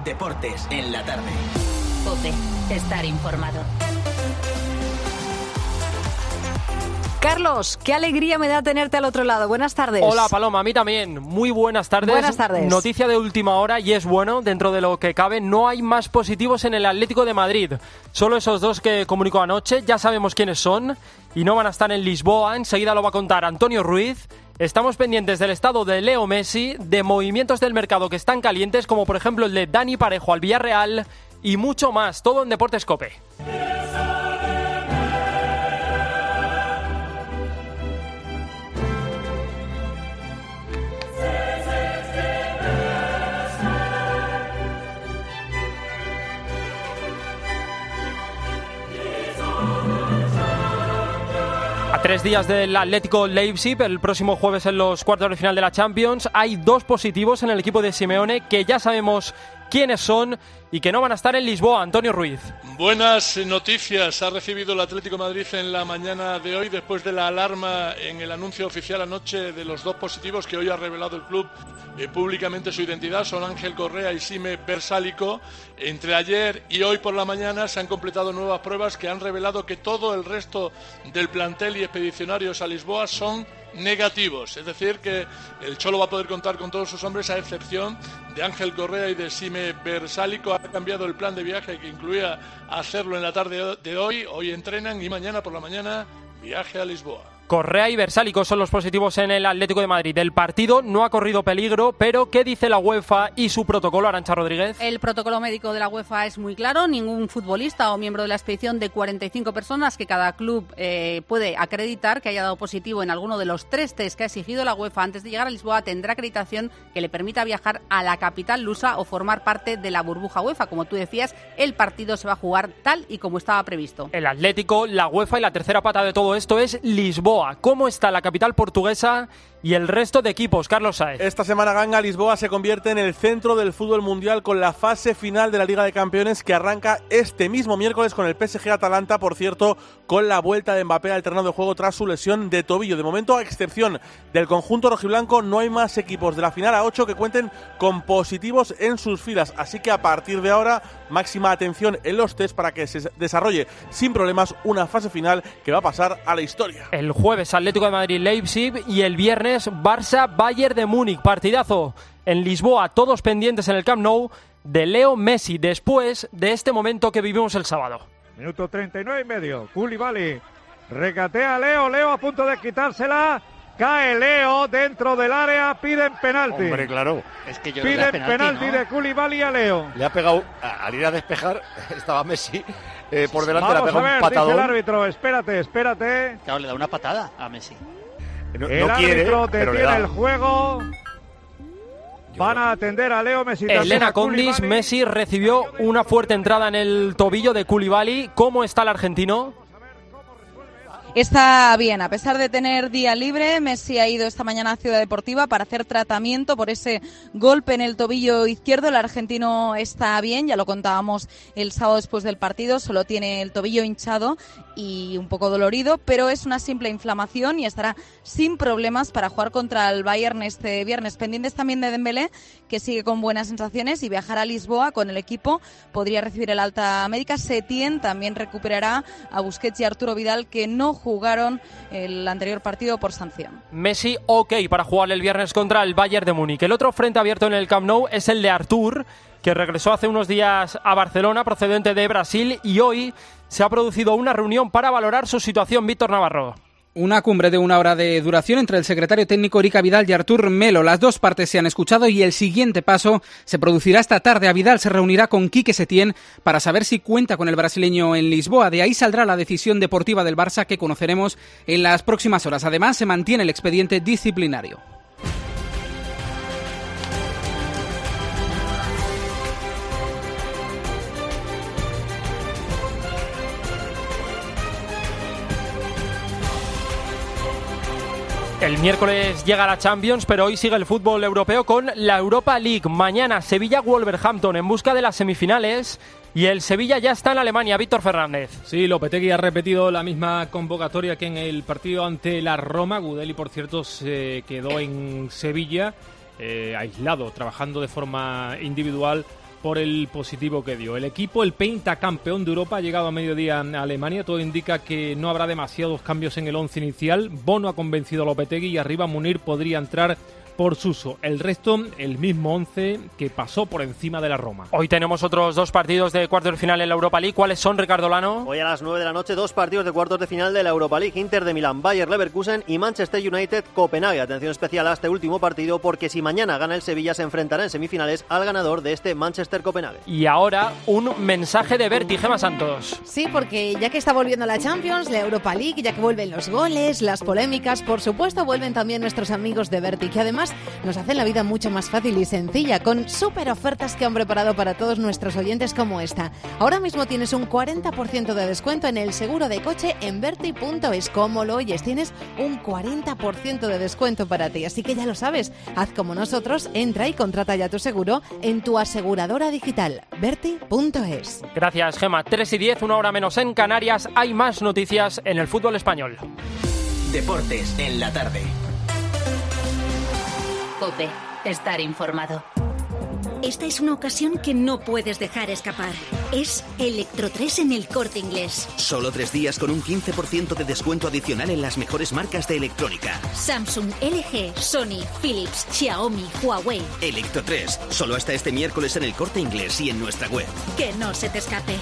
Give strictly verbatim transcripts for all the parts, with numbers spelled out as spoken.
Deportes en la tarde. COPE. Estar informado. Carlos, qué alegría me da tenerte al otro lado. Buenas tardes. Hola, Paloma, a mí también. Muy buenas tardes. Buenas tardes. Noticia de última hora y es bueno, dentro de lo que cabe, no hay más positivos en el Atlético de Madrid. Solo esos dos que comunicó anoche, ya sabemos quiénes son y no van a estar en Lisboa. Enseguida lo va a contar Antonio Ruiz. Estamos pendientes del estado de Leo Messi, de movimientos del mercado que están calientes, como por ejemplo el de Dani Parejo al Villarreal y mucho más. Todo en Deportes COPE. A tres días del Atlético Leipzig, el próximo jueves en los cuartos de final de la Champions, hay dos positivos en el equipo de Simeone que ya sabemos quiénes son y que no van a estar en Lisboa. Antonio Ruiz. Buenas noticias ha recibido el Atlético de Madrid en la mañana de hoy después de la alarma en el anuncio oficial anoche de los dos positivos que hoy ha revelado el club eh, públicamente su identidad. Son Ángel Correa y Sime Bersálico. Entre ayer y hoy por la mañana se han completado nuevas pruebas que han revelado que todo el resto del plantel y expedicionarios a Lisboa son negativos, es decir que el Cholo va a poder contar con todos sus hombres a excepción de Ángel Correa y de Sime Bersálico. Ha cambiado el plan de viaje que incluía hacerlo en la tarde de hoy, hoy entrenan y mañana por la mañana viaje a Lisboa. Correa y Bersálico son los positivos en el Atlético de Madrid. El partido no ha corrido peligro, pero ¿qué dice la UEFA y su protocolo, Arantxa Rodríguez? El protocolo médico de la UEFA es muy claro. Ningún futbolista o miembro de la expedición de cuarenta y cinco personas que cada club eh, puede acreditar que haya dado positivo en alguno de los tres test que ha exigido la UEFA antes de llegar a Lisboa tendrá acreditación que le permita viajar a la capital lusa o formar parte de la burbuja UEFA. Como tú decías, el partido se va a jugar tal y como estaba previsto. El Atlético, la UEFA y la tercera pata de todo esto es Lisboa. ¿Cómo está la capital portuguesa y el resto de equipos, Carlos Saez? Esta semana Ganga Lisboa se convierte en el centro del fútbol mundial con la fase final de la Liga de Campeones que arranca este mismo miércoles con el P S G Atalanta, por cierto, con la vuelta de Mbappé al terreno de juego tras su lesión de tobillo. De momento, a excepción del conjunto rojiblanco, no hay más equipos de la final a ocho que cuenten con positivos en sus filas, así que a partir de ahora, máxima atención en los test para que se desarrolle sin problemas una fase final que va a pasar a la historia. El jueves Atlético de Madrid Leipzig y el viernes Barça Bayern de Múnich, partidazo en Lisboa, todos pendientes en el Camp Nou de Leo Messi después de este momento que vivimos el sábado. Minuto treinta y nueve y medio, Koulibaly regatea a Leo, Leo a punto de quitársela, cae Leo dentro del área, piden penalti. Hombre, claro. Es que yo piden creo que penalti, penalti, ¿no? De Koulibaly a Leo. Le ha pegado, al ir a despejar, estaba Messi eh, por delante, Vamos le ha pegado a ver, un patadón. dice el árbitro, espérate, espérate. Claro, le da una patada a Messi. No, el no árbitro quiere, detiene el juego. Van a atender a Leo Messi. Elena Condis, Messi recibió una fuerte entrada en el tobillo de Koulibaly. ¿Cómo está el argentino? Está bien, a pesar de tener día libre, Messi ha ido esta mañana a Ciudad Deportiva para hacer tratamiento por ese golpe en el tobillo izquierdo. El argentino está bien, ya lo contábamos el sábado después del partido, solo tiene el tobillo hinchado y un poco dolorido, pero es una simple inflamación y estará sin problemas para jugar contra el Bayern este viernes. Pendientes también de Dembélé, que sigue con buenas sensaciones y viajará a Lisboa con el equipo. Podría recibir el alta médica. Setién también recuperará a Busquets y Arturo Vidal, que no jugaron el anterior partido por sanción. Messi ok para jugar el viernes contra el Bayern de Múnich. El otro frente abierto en el Camp Nou es el de Artur, que regresó hace unos días a Barcelona procedente de Brasil y hoy se ha producido una reunión para valorar su situación. Víctor Navarro. Una cumbre de una hora de duración entre el secretario técnico Erica Vidal y Artur Melo. Las dos partes se han escuchado y el siguiente paso se producirá esta tarde. A Vidal se reunirá con Quique Setién para saber si cuenta con el brasileño en Lisboa. De ahí saldrá la decisión deportiva del Barça que conoceremos en las próximas horas. Además, se mantiene el expediente disciplinario. El miércoles llega la Champions, pero hoy sigue el fútbol europeo con la Europa League. Mañana Sevilla-Wolverhampton en busca de las semifinales y el Sevilla ya está en Alemania. Víctor Fernández. Sí, Lopetegui ha repetido la misma convocatoria que en el partido ante la Roma. Gudeli, por cierto, se quedó en Sevilla, eh, aislado, trabajando de forma individual por el positivo que dio. El equipo, el pentacampeón de Europa, ha llegado a mediodía a Alemania. Todo indica que no habrá demasiados cambios en el once inicial. Bono ha convencido a Lopetegui y arriba Munir podría entrar por Suso. El resto, el mismo once que pasó por encima de la Roma. Hoy tenemos otros dos partidos de cuartos de final en la Europa League. ¿Cuáles son, Ricardo Lano? Hoy a las nueve de la noche, dos partidos de cuartos de final de la Europa League. Inter de Milán, Bayer Leverkusen y Manchester United, Copenhague. Atención especial a este último partido porque si mañana gana el Sevilla se enfrentará en semifinales al ganador de este Manchester-Copenhague. Y ahora un mensaje de Berti, Gemma Santos. Sí, porque ya que está volviendo la Champions, la Europa League, ya que vuelven los goles, las polémicas, por supuesto vuelven también nuestros amigos de Berti, que además nos hacen la vida mucho más fácil y sencilla, con súper ofertas que han preparado para todos nuestros oyentes como esta. Ahora mismo tienes un cuarenta por ciento de descuento en el seguro de coche en Berti punto es. Como lo oyes, tienes un cuarenta por ciento de descuento para ti, así que ya lo sabes, haz como nosotros, entra y contrata ya tu seguro en tu aseguradora digital, Berti punto es. Gracias, Gemma. tres y diez, una hora menos en Canarias. Hay más noticias en el fútbol español. Deportes en la tarde. COPE. Estar informado. Esta es una ocasión que no puedes dejar escapar. Es Electro tres en El Corte Inglés. Solo tres días con un quince por ciento de descuento adicional en las mejores marcas de electrónica. Samsung, L G, Sony, Philips, Xiaomi, Huawei. Electro tres, solo hasta este miércoles en El Corte Inglés y en nuestra web. Que no se te escape.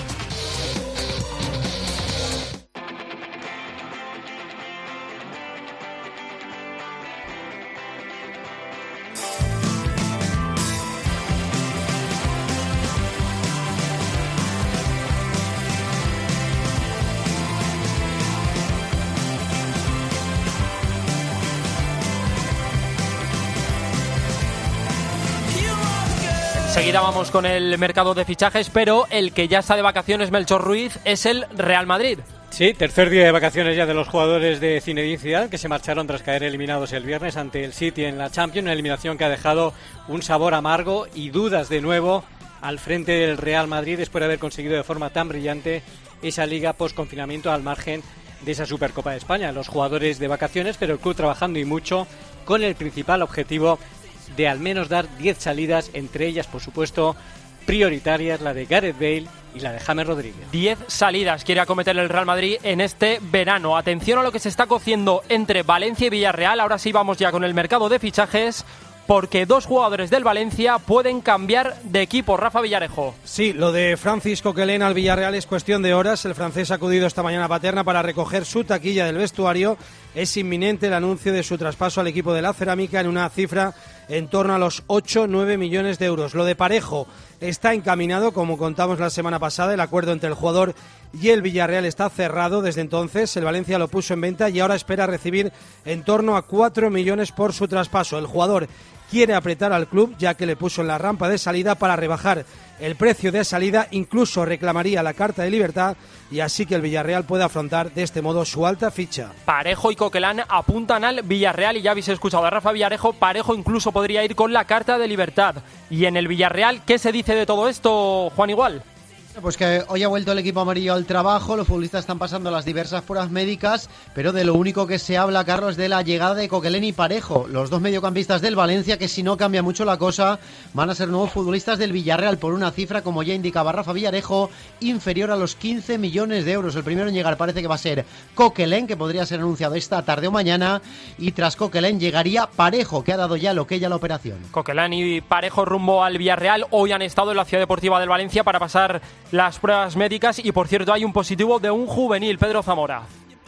Enseguida vamos con el mercado de fichajes, pero el que ya está de vacaciones, Melchor Ruiz, es el Real Madrid. Sí, tercer día de vacaciones ya de los jugadores de Zinedine Zidane, que se marcharon tras caer eliminados el viernes ante el City en la Champions, una eliminación que ha dejado un sabor amargo y dudas de nuevo al frente del Real Madrid después de haber conseguido de forma tan brillante esa liga post-confinamiento al margen de esa Supercopa de España. Los jugadores de vacaciones, pero el club trabajando y mucho con el principal objetivo de al menos dar diez salidas, entre ellas, por supuesto, prioritarias, la de Gareth Bale y la de James Rodríguez. diez salidas quiere acometer el Real Madrid en este verano. Atención a lo que se está cociendo entre Valencia y Villarreal. Ahora sí vamos ya con el mercado de fichajes, porque dos jugadores del Valencia pueden cambiar de equipo. Rafa Villarejo. Sí, lo de Francis Coquelin al Villarreal es cuestión de horas. El francés ha acudido esta mañana a Paterna para recoger su taquilla del vestuario. Es inminente el anuncio de su traspaso al equipo de la Cerámica en una cifra en torno a los ocho a nueve millones de euros. Lo de Parejo está encaminado, como contamos la semana pasada. El acuerdo entre el jugador y el Villarreal está cerrado desde entonces. El Valencia lo puso en venta y ahora espera recibir en torno a cuatro millones por su traspaso. El jugador quiere apretar al club, ya que le puso en la rampa de salida para rebajar el precio de salida, incluso reclamaría la carta de libertad y así que el Villarreal pueda afrontar de este modo su alta ficha. Parejo y Coquelin apuntan al Villarreal y ya habéis escuchado a Rafa Villarejo. Parejo incluso podría ir con la carta de libertad. Y en el Villarreal, ¿qué se dice de todo esto, Juan Igual? Pues que hoy ha vuelto el equipo amarillo al trabajo, los futbolistas están pasando las diversas pruebas médicas, pero de lo único que se habla, Carlos, es de la llegada de Coquelin y Parejo, los dos mediocampistas del Valencia, que si no cambia mucho la cosa, van a ser nuevos futbolistas del Villarreal por una cifra, como ya indicaba Rafa Villarejo, inferior a los quince millones de euros. El primero en llegar parece que va a ser Coquelin, que podría ser anunciado esta tarde o mañana, y tras Coquelin llegaría Parejo, que ha dado ya lo que ya la operación. Coquelin y Parejo rumbo al Villarreal. Hoy han estado en la Ciudad Deportiva del Valencia para pasar las pruebas médicas y, por cierto, hay un positivo de un juvenil, Pedro Zamora.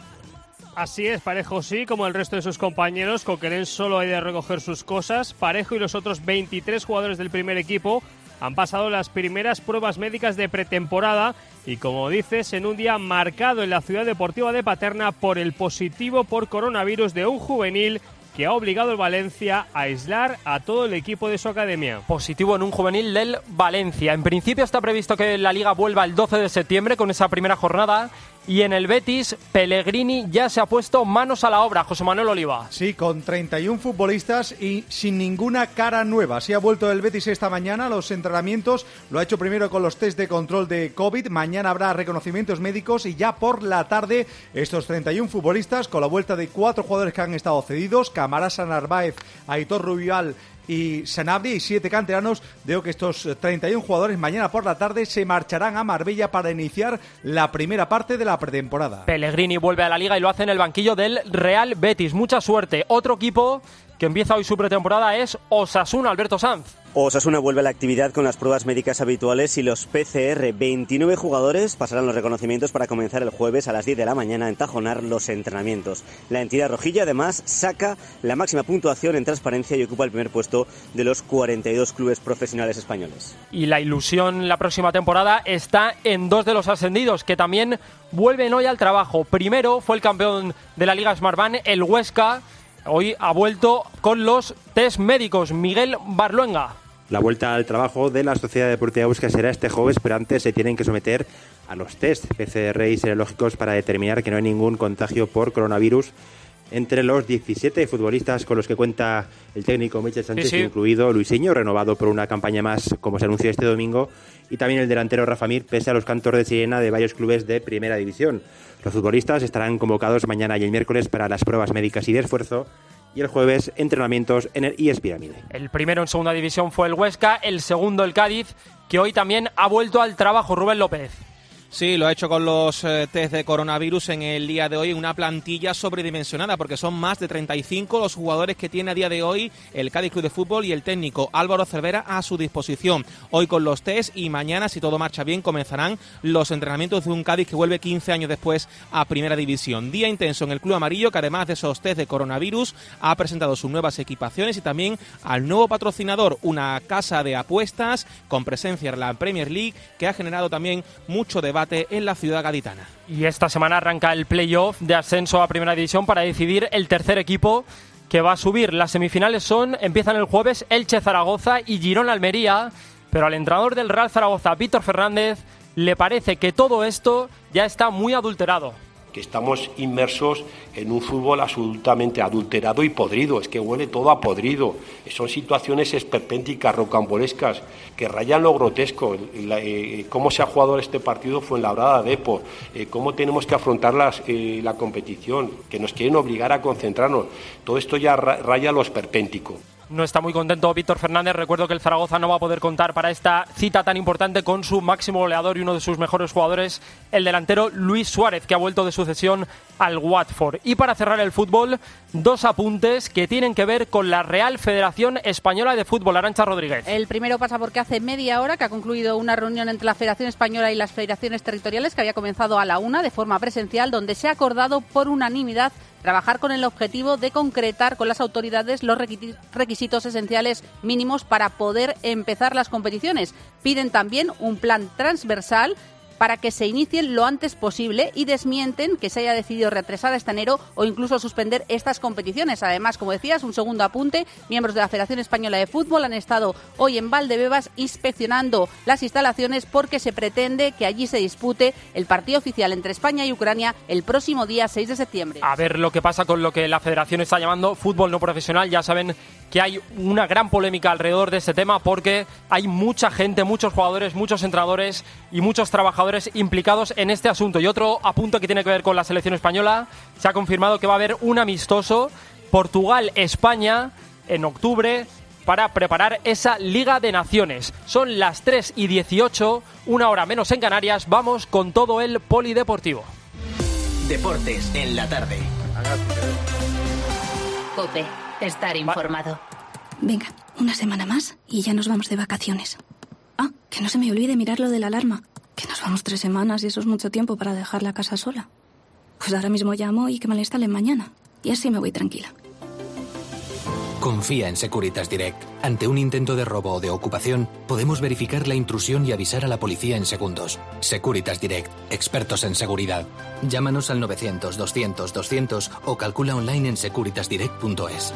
Así es, Parejo sí, como el resto de sus compañeros. Coquelin solo ha ido a recoger sus cosas. Parejo y los otros veintitrés jugadores del primer equipo han pasado las primeras pruebas médicas de pretemporada y, como dices, en un día marcado en la Ciudad Deportiva de Paterna por el positivo por coronavirus de un juvenil que ha obligado al Valencia a aislar a todo el equipo de su academia. Positivo en un juvenil del Valencia. En principio está previsto que la Liga vuelva el doce de septiembre con esa primera jornada. Y en el Betis, Pellegrini ya se ha puesto manos a la obra. José Manuel Oliva. Sí, con treinta y uno futbolistas y sin ninguna cara nueva. Sí ha vuelto el Betis esta mañana a los entrenamientos. Lo ha hecho primero con los test de control de COVID. Mañana habrá reconocimientos médicos y ya por la tarde estos treinta y uno futbolistas con la vuelta de cuatro jugadores que han estado cedidos. Camarasa, Narváez, Aitor Rubial y Sanabria y siete canteranos. Digo que estos treinta y uno jugadores mañana por la tarde se marcharán a Marbella para iniciar la primera parte de la pretemporada. Pellegrini vuelve a la Liga y lo hace en el banquillo del Real Betis. Mucha suerte. Otro equipo que empieza hoy su pretemporada es Osasuna, Alberto Sanz. Osasuna vuelve a la actividad con las pruebas médicas habituales y los P C R. veintinueve jugadores pasarán los reconocimientos para comenzar el jueves a las diez de la mañana en Tajonar los entrenamientos. La entidad rojilla además saca la máxima puntuación en transparencia y ocupa el primer puesto de los cuarenta y dos clubes profesionales españoles. Y la ilusión la próxima temporada está en dos de los ascendidos que también vuelven hoy al trabajo. Primero fue el campeón de la Liga Smartbank, el Huesca. Hoy ha vuelto con los test médicos. Miguel Barluenga. La vuelta al trabajo de la Sociedad Deportiva Huesca será este jueves, pero antes se tienen que someter a los test P C R y serológicos para determinar que no hay ningún contagio por coronavirus entre los diecisiete futbolistas con los que cuenta el técnico Michel Sánchez, sí, sí. incluido Luisinho, renovado por una campaña más, como se anunció este domingo, y también el delantero Rafa Mir, pese a los cantos de sirena de varios clubes de primera división. Los futbolistas estarán convocados mañana y el miércoles para las pruebas médicas y de esfuerzo, y el jueves entrenamientos en el I E S Pirámide. El primero en segunda división fue el Huesca, el segundo el Cádiz, que hoy también ha vuelto al trabajo. Rubén López. Sí, lo ha hecho con los eh, test de coronavirus en el día de hoy, una plantilla sobredimensionada porque son más de treinta y cinco los jugadores que tiene a día de hoy el Cádiz Club de Fútbol y el técnico Álvaro Cervera a su disposición. Hoy con los test y mañana, si todo marcha bien, comenzarán los entrenamientos de un Cádiz que vuelve quince años después a Primera División. Día intenso en el Club Amarillo, que además de esos test de coronavirus ha presentado sus nuevas equipaciones y también al nuevo patrocinador, una casa de apuestas con presencia en la Premier League que ha generado también mucho debate en la ciudad gaditana. Y esta semana arranca el playoff de ascenso a Primera División para decidir el tercer equipo que va a subir. Las semifinales son, empiezan el jueves, Elche Zaragoza y Girona Almería, pero al entrenador del Real Zaragoza, Víctor Fernández, le parece que todo esto ya está muy adulterado. Que estamos inmersos en un fútbol absolutamente adulterado y podrido, es que huele todo a podrido, son situaciones esperpénticas, rocambolescas, que rayan lo grotesco. La, eh, cómo se ha jugado este partido fue en la Brada Depor, eh, cómo tenemos que afrontar las, eh, la competición, que nos quieren obligar a concentrarnos, todo esto ya ra- raya lo esperpéntico. No está muy contento Víctor Fernández. Recuerdo que el Zaragoza no va a poder contar para esta cita tan importante con su máximo goleador y uno de sus mejores jugadores, el delantero Luis Suárez, que ha vuelto de su cesión al Watford. Y para cerrar el fútbol, dos apuntes que tienen que ver con la Real Federación Española de Fútbol. Arantxa Rodríguez. El primero pasa porque hace media hora que ha concluido una reunión entre la Federación Española y las federaciones territoriales que había comenzado a la una de forma presencial, donde se ha acordado por unanimidad trabajar con el objetivo de concretar con las autoridades los requisitos esenciales mínimos para poder empezar las competiciones. Piden también un plan transversal para que se inicien lo antes posible y desmienten que se haya decidido retrasar hasta enero o incluso suspender estas competiciones. Además, como decías, un segundo apunte, miembros de la Federación Española de Fútbol han estado hoy en Valdebebas inspeccionando las instalaciones porque se pretende que allí se dispute el partido oficial entre España y Ucrania el próximo día seis de septiembre. A ver lo que pasa con lo que la Federación está llamando fútbol no profesional. Ya saben que hay una gran polémica alrededor de este tema porque hay mucha gente, muchos jugadores, muchos entrenadores y muchos trabajadores implicados en este asunto. Y otro apunto que tiene que ver con la selección española, se ha confirmado que va a haber un amistoso Portugal-España en octubre para preparar esa Liga de Naciones. Son las tres y dieciocho, una hora menos en Canarias. Vamos con todo el polideportivo. Deportes en la tarde. COPE, estar informado. Venga, una semana más y ya nos vamos de vacaciones. Ah, que no se me olvide mirar lo de la alarma. Que nos vamos tres semanas y eso es mucho tiempo para dejar la casa sola. Pues ahora mismo llamo y que me la instalen mañana. Y así me voy tranquila. Confía en Securitas Direct. Ante un intento de robo o de ocupación, podemos verificar la intrusión y avisar a la policía en segundos. Securitas Direct, expertos en seguridad. Llámanos al novecientos, doscientos, doscientos o calcula online en securitas direct punto es.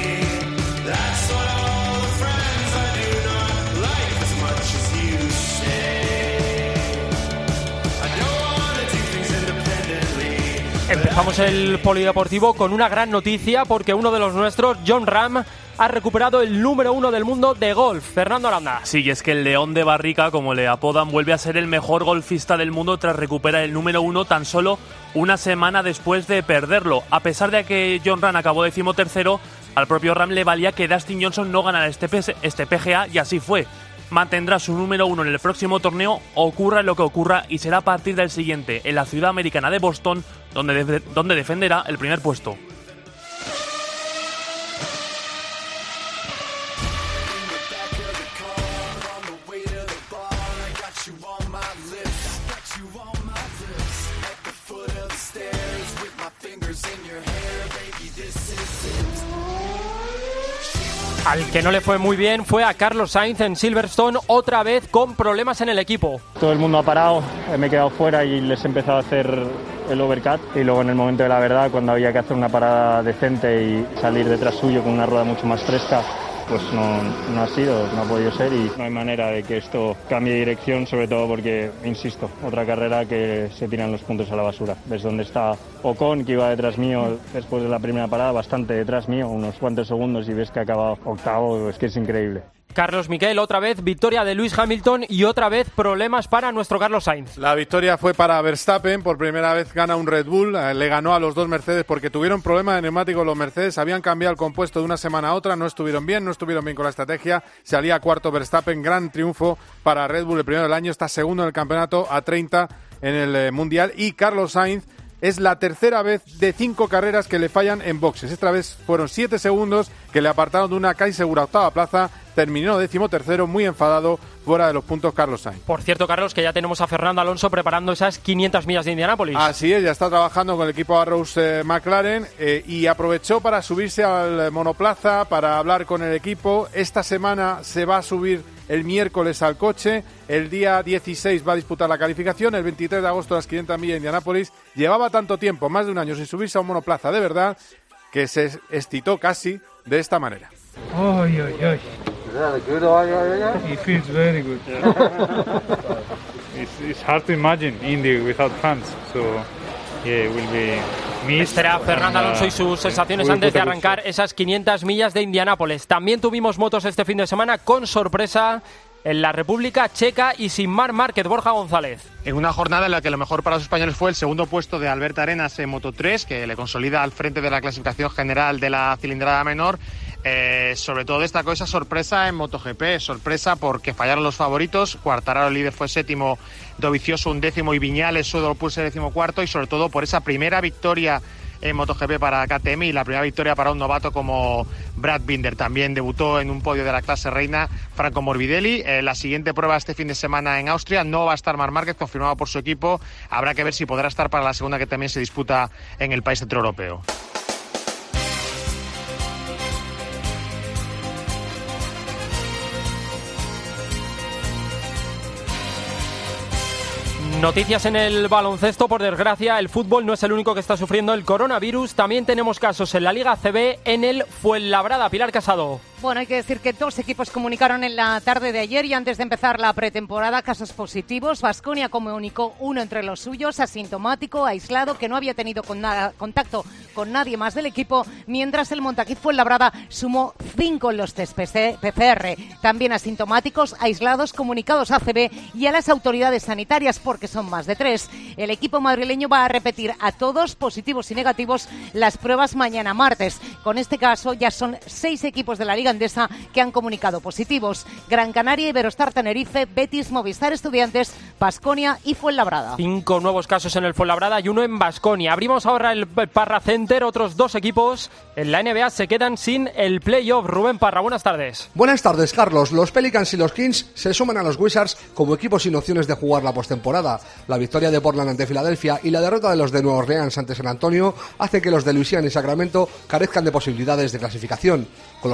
Say Comenzamos el polideportivo con una gran noticia porque uno de los nuestros, Jon Rahm, ha recuperado el número uno del mundo de golf. Fernando Aranda. Sí, y es que el León de Barrica, como le apodan, vuelve a ser el mejor golfista del mundo tras recuperar el número uno tan solo una semana después de perderlo. A pesar de que Jon Rahm acabó decimotercero, al propio Rahm le valía que Dustin Johnson no ganara este, P S, este P G A y así fue. Mantendrá su número uno en el próximo torneo, ocurra lo que ocurra, y será a partir del siguiente, en la ciudad americana de Boston, donde, de, donde defenderá el primer puesto. Al que no le fue muy bien fue a Carlos Sainz en Silverstone, otra vez con problemas en el equipo. Todo el mundo ha parado, me he quedado fuera y les he empezado a hacer el overcut, y luego en el momento de la verdad, cuando había que hacer una parada decente y salir detrás suyo con una rueda mucho más fresca, pues no, no ha sido, no ha podido ser, y no hay manera de que esto cambie de dirección, sobre todo porque, insisto, otra carrera que se tiran los puntos a la basura. Ves dónde está Ocon, que iba detrás mío después de la primera parada, bastante detrás mío, unos cuantos segundos, y ves que ha acabado octavo, es que es increíble. Carlos Miquel, otra vez victoria de Lewis Hamilton y otra vez problemas para nuestro Carlos Sainz. La victoria fue para Verstappen, por primera vez gana un Red Bull, le ganó a los dos Mercedes porque tuvieron problemas de neumáticos los Mercedes, habían cambiado el compuesto de una semana a otra, no estuvieron bien, no estuvieron bien con la estrategia, salía cuarto Verstappen, gran triunfo para Red Bull, el primero del año, está segundo en el campeonato a treinta en el eh, Mundial, y Carlos Sainz es la tercera vez de cinco carreras que le fallan en boxes. Esta vez fueron siete segundos que le apartaron de una casi segura octava plaza. Terminó decimotercero, muy enfadado, fuera de los puntos Carlos Sainz. Por cierto, Carlos, que ya tenemos a Fernando Alonso preparando esas quinientas millas de Indianápolis. Así es, ya está trabajando con el equipo Arrows eh, McLaren eh, y aprovechó para subirse al monoplaza, para hablar con el equipo. Esta semana se va a subir el miércoles al coche, el día dieciséis va a disputar la calificación, el veintitrés de agosto las quinientas millas de Indianápolis. Llevaba tanto tiempo, más de un año, sin subirse a un monoplaza de verdad, que se excitó casi de esta manera. Ay, ay, ay. It feels very good. it's, it's hard to imagine Indy without fans, so yeah, it will be missed. Este era Fernando Alonso y sus sensaciones antes de arrancar esas quinientas millas de Indianápolis. También tuvimos motos este fin de semana con sorpresa en la República Checa y sin Marc Márquez. Borja González. En una jornada en la que lo mejor para los españoles fue el segundo puesto de Albert Arenas en Moto tres, que le consolida al frente de la clasificación general de la cilindrada menor. Eh, sobre todo destacó esa sorpresa en MotoGP, sorpresa porque fallaron los favoritos. Quartararo, el líder, fue séptimo, Dovizioso un décimo y Viñales solo pulse décimo cuarto, y sobre todo por esa primera victoria en MotoGP para K T M y la primera victoria para un novato como Brad Binder. También debutó en un podio de la clase reina Franco Morbidelli. Eh, la siguiente prueba este fin de semana en Austria no va a estar Marc Márquez, confirmado por su equipo. Habrá que ver si podrá estar para la segunda, que también se disputa en el país centroeuropeo. Noticias en el baloncesto, por desgracia, el fútbol no es el único que está sufriendo el coronavirus. También tenemos casos en la Liga A C B, en el Fuenlabrada. Pilar Casado. Bueno, hay que decir que dos equipos comunicaron en la tarde de ayer y antes de empezar la pretemporada casos positivos. Baskonia comunicó uno entre los suyos, asintomático, aislado, que no había tenido con nada, contacto con nadie más del equipo, mientras el Montaquit Fuenlabrada sumó cinco en los test P C R, también asintomáticos, aislados, comunicados a A C B y a las autoridades sanitarias, porque son más de tres. El equipo madrileño va a repetir a todos, positivos y negativos, las pruebas mañana martes. Con este caso ya son seis equipos de la Liga Endesa que han comunicado positivos: Gran Canaria, Iberostar Tenerife, Betis, Movistar Estudiantes, Baskonia y Fuenlabrada. Cinco nuevos casos en el Fuenlabrada y uno en Baskonia. Abrimos ahora el Parra Center. Otros dos equipos en la N B A se quedan sin el playoff. Rubén Parra, buenas tardes. Buenas tardes, Carlos. Los Pelicans y los Kings se suman a los Wizards como equipos sin opciones de jugar la postemporada. La victoria de Portland ante Filadelfia y la derrota de los de Nueva Orleans ante San Antonio hace que los de Luisiana y Sacramento carezcan de posibilidades de clasificación. Con los ocho equipos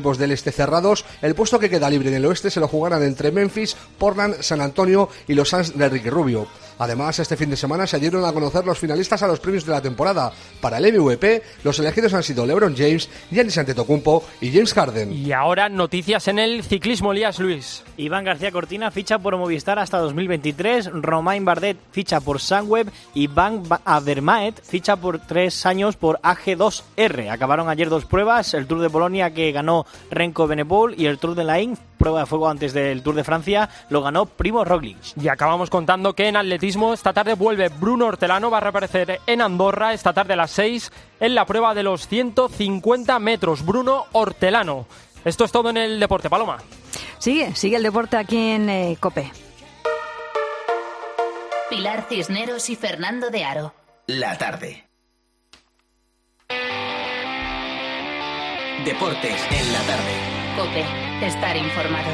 equipos del este cerrados, el puesto que queda libre en el oeste se lo jugarán entre Memphis, Portland, San Antonio y los Suns de Ricky Rubio. Además, este fin de semana se dieron a conocer los finalistas a los premios de la temporada. Para el M V P, los elegidos han sido LeBron James, Giannis Antetokounmpo y James Harden. Y ahora noticias en el ciclismo, Elías Luis. Iván García Cortina ficha por Movistar hasta dos mil veintitrés, Romain Bardet ficha por Sunweb y Van Avermaet ficha por tres años por A G dos R. Acabaron ayer dos pruebas, el Tour de Polonia que ganó Renko Benepol y el Tour de Lain, prueba de fuego antes del Tour de Francia, lo ganó Primo Roglic. Y acabamos contando que en atletismo esta tarde vuelve Bruno Hortelano, va a reaparecer en Andorra esta tarde a las seis en la prueba de los ciento cincuenta metros. Bruno Hortelano. Esto es todo en el deporte, Paloma. Sigue, sigue el deporte aquí en eh, COPE. Pilar Cisneros y Fernando de Aro. La tarde. Deportes en la tarde. COPE, estar informado.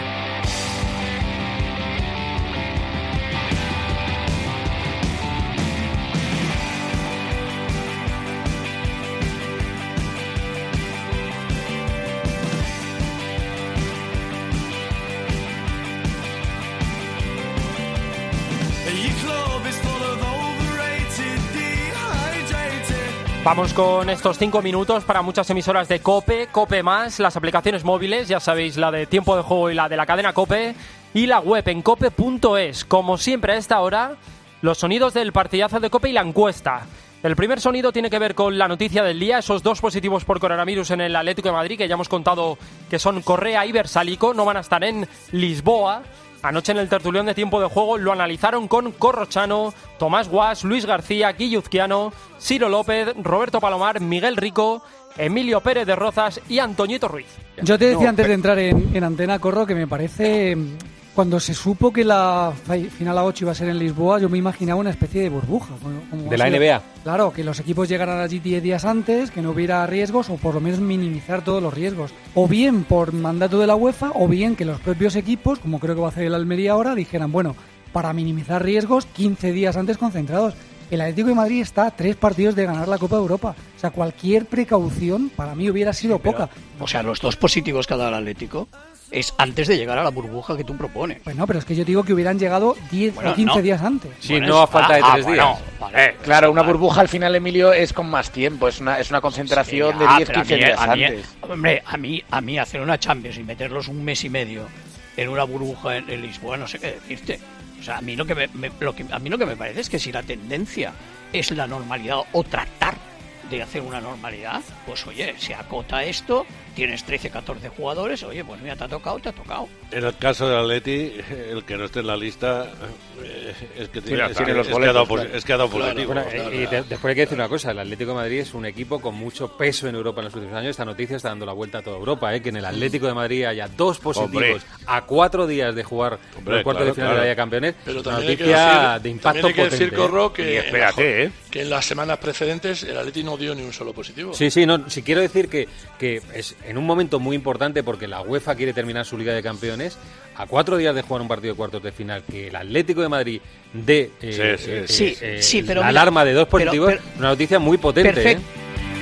Vamos con estos cinco minutos para muchas emisoras de COPE, COPE más, las aplicaciones móviles, ya sabéis, la de Tiempo de Juego y la de la cadena COPE, y la web en cope punto es. Como siempre a esta hora, los sonidos del partidazo de COPE y la encuesta. El primer sonido tiene que ver con la noticia del día, esos dos positivos por coronavirus en el Atlético de Madrid, que ya hemos contado que son Correa y Versálico, no van a estar en Lisboa. Anoche en el tertulión de Tiempo de Juego lo analizaron con Corrochano, Tomás Guas, Luis García, Guilluzquiano, Ciro López, Roberto Palomar, Miguel Rico, Emilio Pérez de Rozas y Antoñito Ruiz. Yo te decía no, antes de entrar en, en antena, Corro, que me parece... Cuando se supo que la final a ocho iba a ser en Lisboa, yo me imaginaba una especie de burbuja. Como, como ¿De la N B A? Claro, que los equipos llegaran allí diez días antes, que no hubiera riesgos, o por lo menos minimizar todos los riesgos. O bien por mandato de la UEFA, o bien que los propios equipos, como creo que va a hacer el Almería ahora, dijeran, bueno, para minimizar riesgos, quince días antes concentrados. El Atlético de Madrid está a tres partidos de ganar la Copa de Europa. O sea, cualquier precaución para mí hubiera sido sí, pero, poca. O sea, los dos positivos que ha dado el Atlético es antes de llegar a la burbuja que tú propones. Bueno, pero es que yo digo que hubieran llegado diez bueno, o quince no. días antes. Sí, bueno, no a falta de ah, tres ah, días. Bueno, vale, eh, claro, una burbuja al final, Emilio, es con más tiempo. Es una, es una concentración sí, de diez a quince días a mí, antes. Hombre, a mí, a mí hacer una Champions y meterlos un mes y medio en una burbuja en, en Lisboa, no sé qué decirte. O sea, a mí lo que me, me, lo que, a mí lo que me parece es que si la tendencia es la normalidad o tratar de hacer una normalidad, pues oye, se acota esto, tienes trece, catorce jugadores, oye, pues mira, te ha tocado, te ha tocado. En el caso del Atleti, el que no esté en la lista eh, es que tiene, sí, tiene los es, boletos, que ha dado, claro. es que ha dado positivo. Bueno, claro, y de, después hay que decir una cosa, el Atlético de Madrid es un equipo con mucho peso en Europa en los últimos años. Esta noticia está dando la vuelta a toda Europa, ¿eh? Que en el Atlético de Madrid haya dos positivos Hombre. a cuatro días de jugar Hombre, los cuartos claro, de final claro. de la Liga de Campeones. Pero una también noticia hay que decir, de impacto también hay que potente. decir, Corro, que, y espérate, en la, ¿eh? que en las semanas precedentes el Atleti no dio ni un solo positivo. Sí, sí, no, si quiero decir que, que es en un momento muy importante porque la UEFA quiere terminar su Liga de Campeones, a cuatro días de jugar un partido de cuartos de final, que el Atlético de Madrid dé eh, sí, sí, eh, sí, eh, sí, pero la mira, alarma de dos positivos, pero, pero, una noticia muy potente. Perfecto. ¿eh?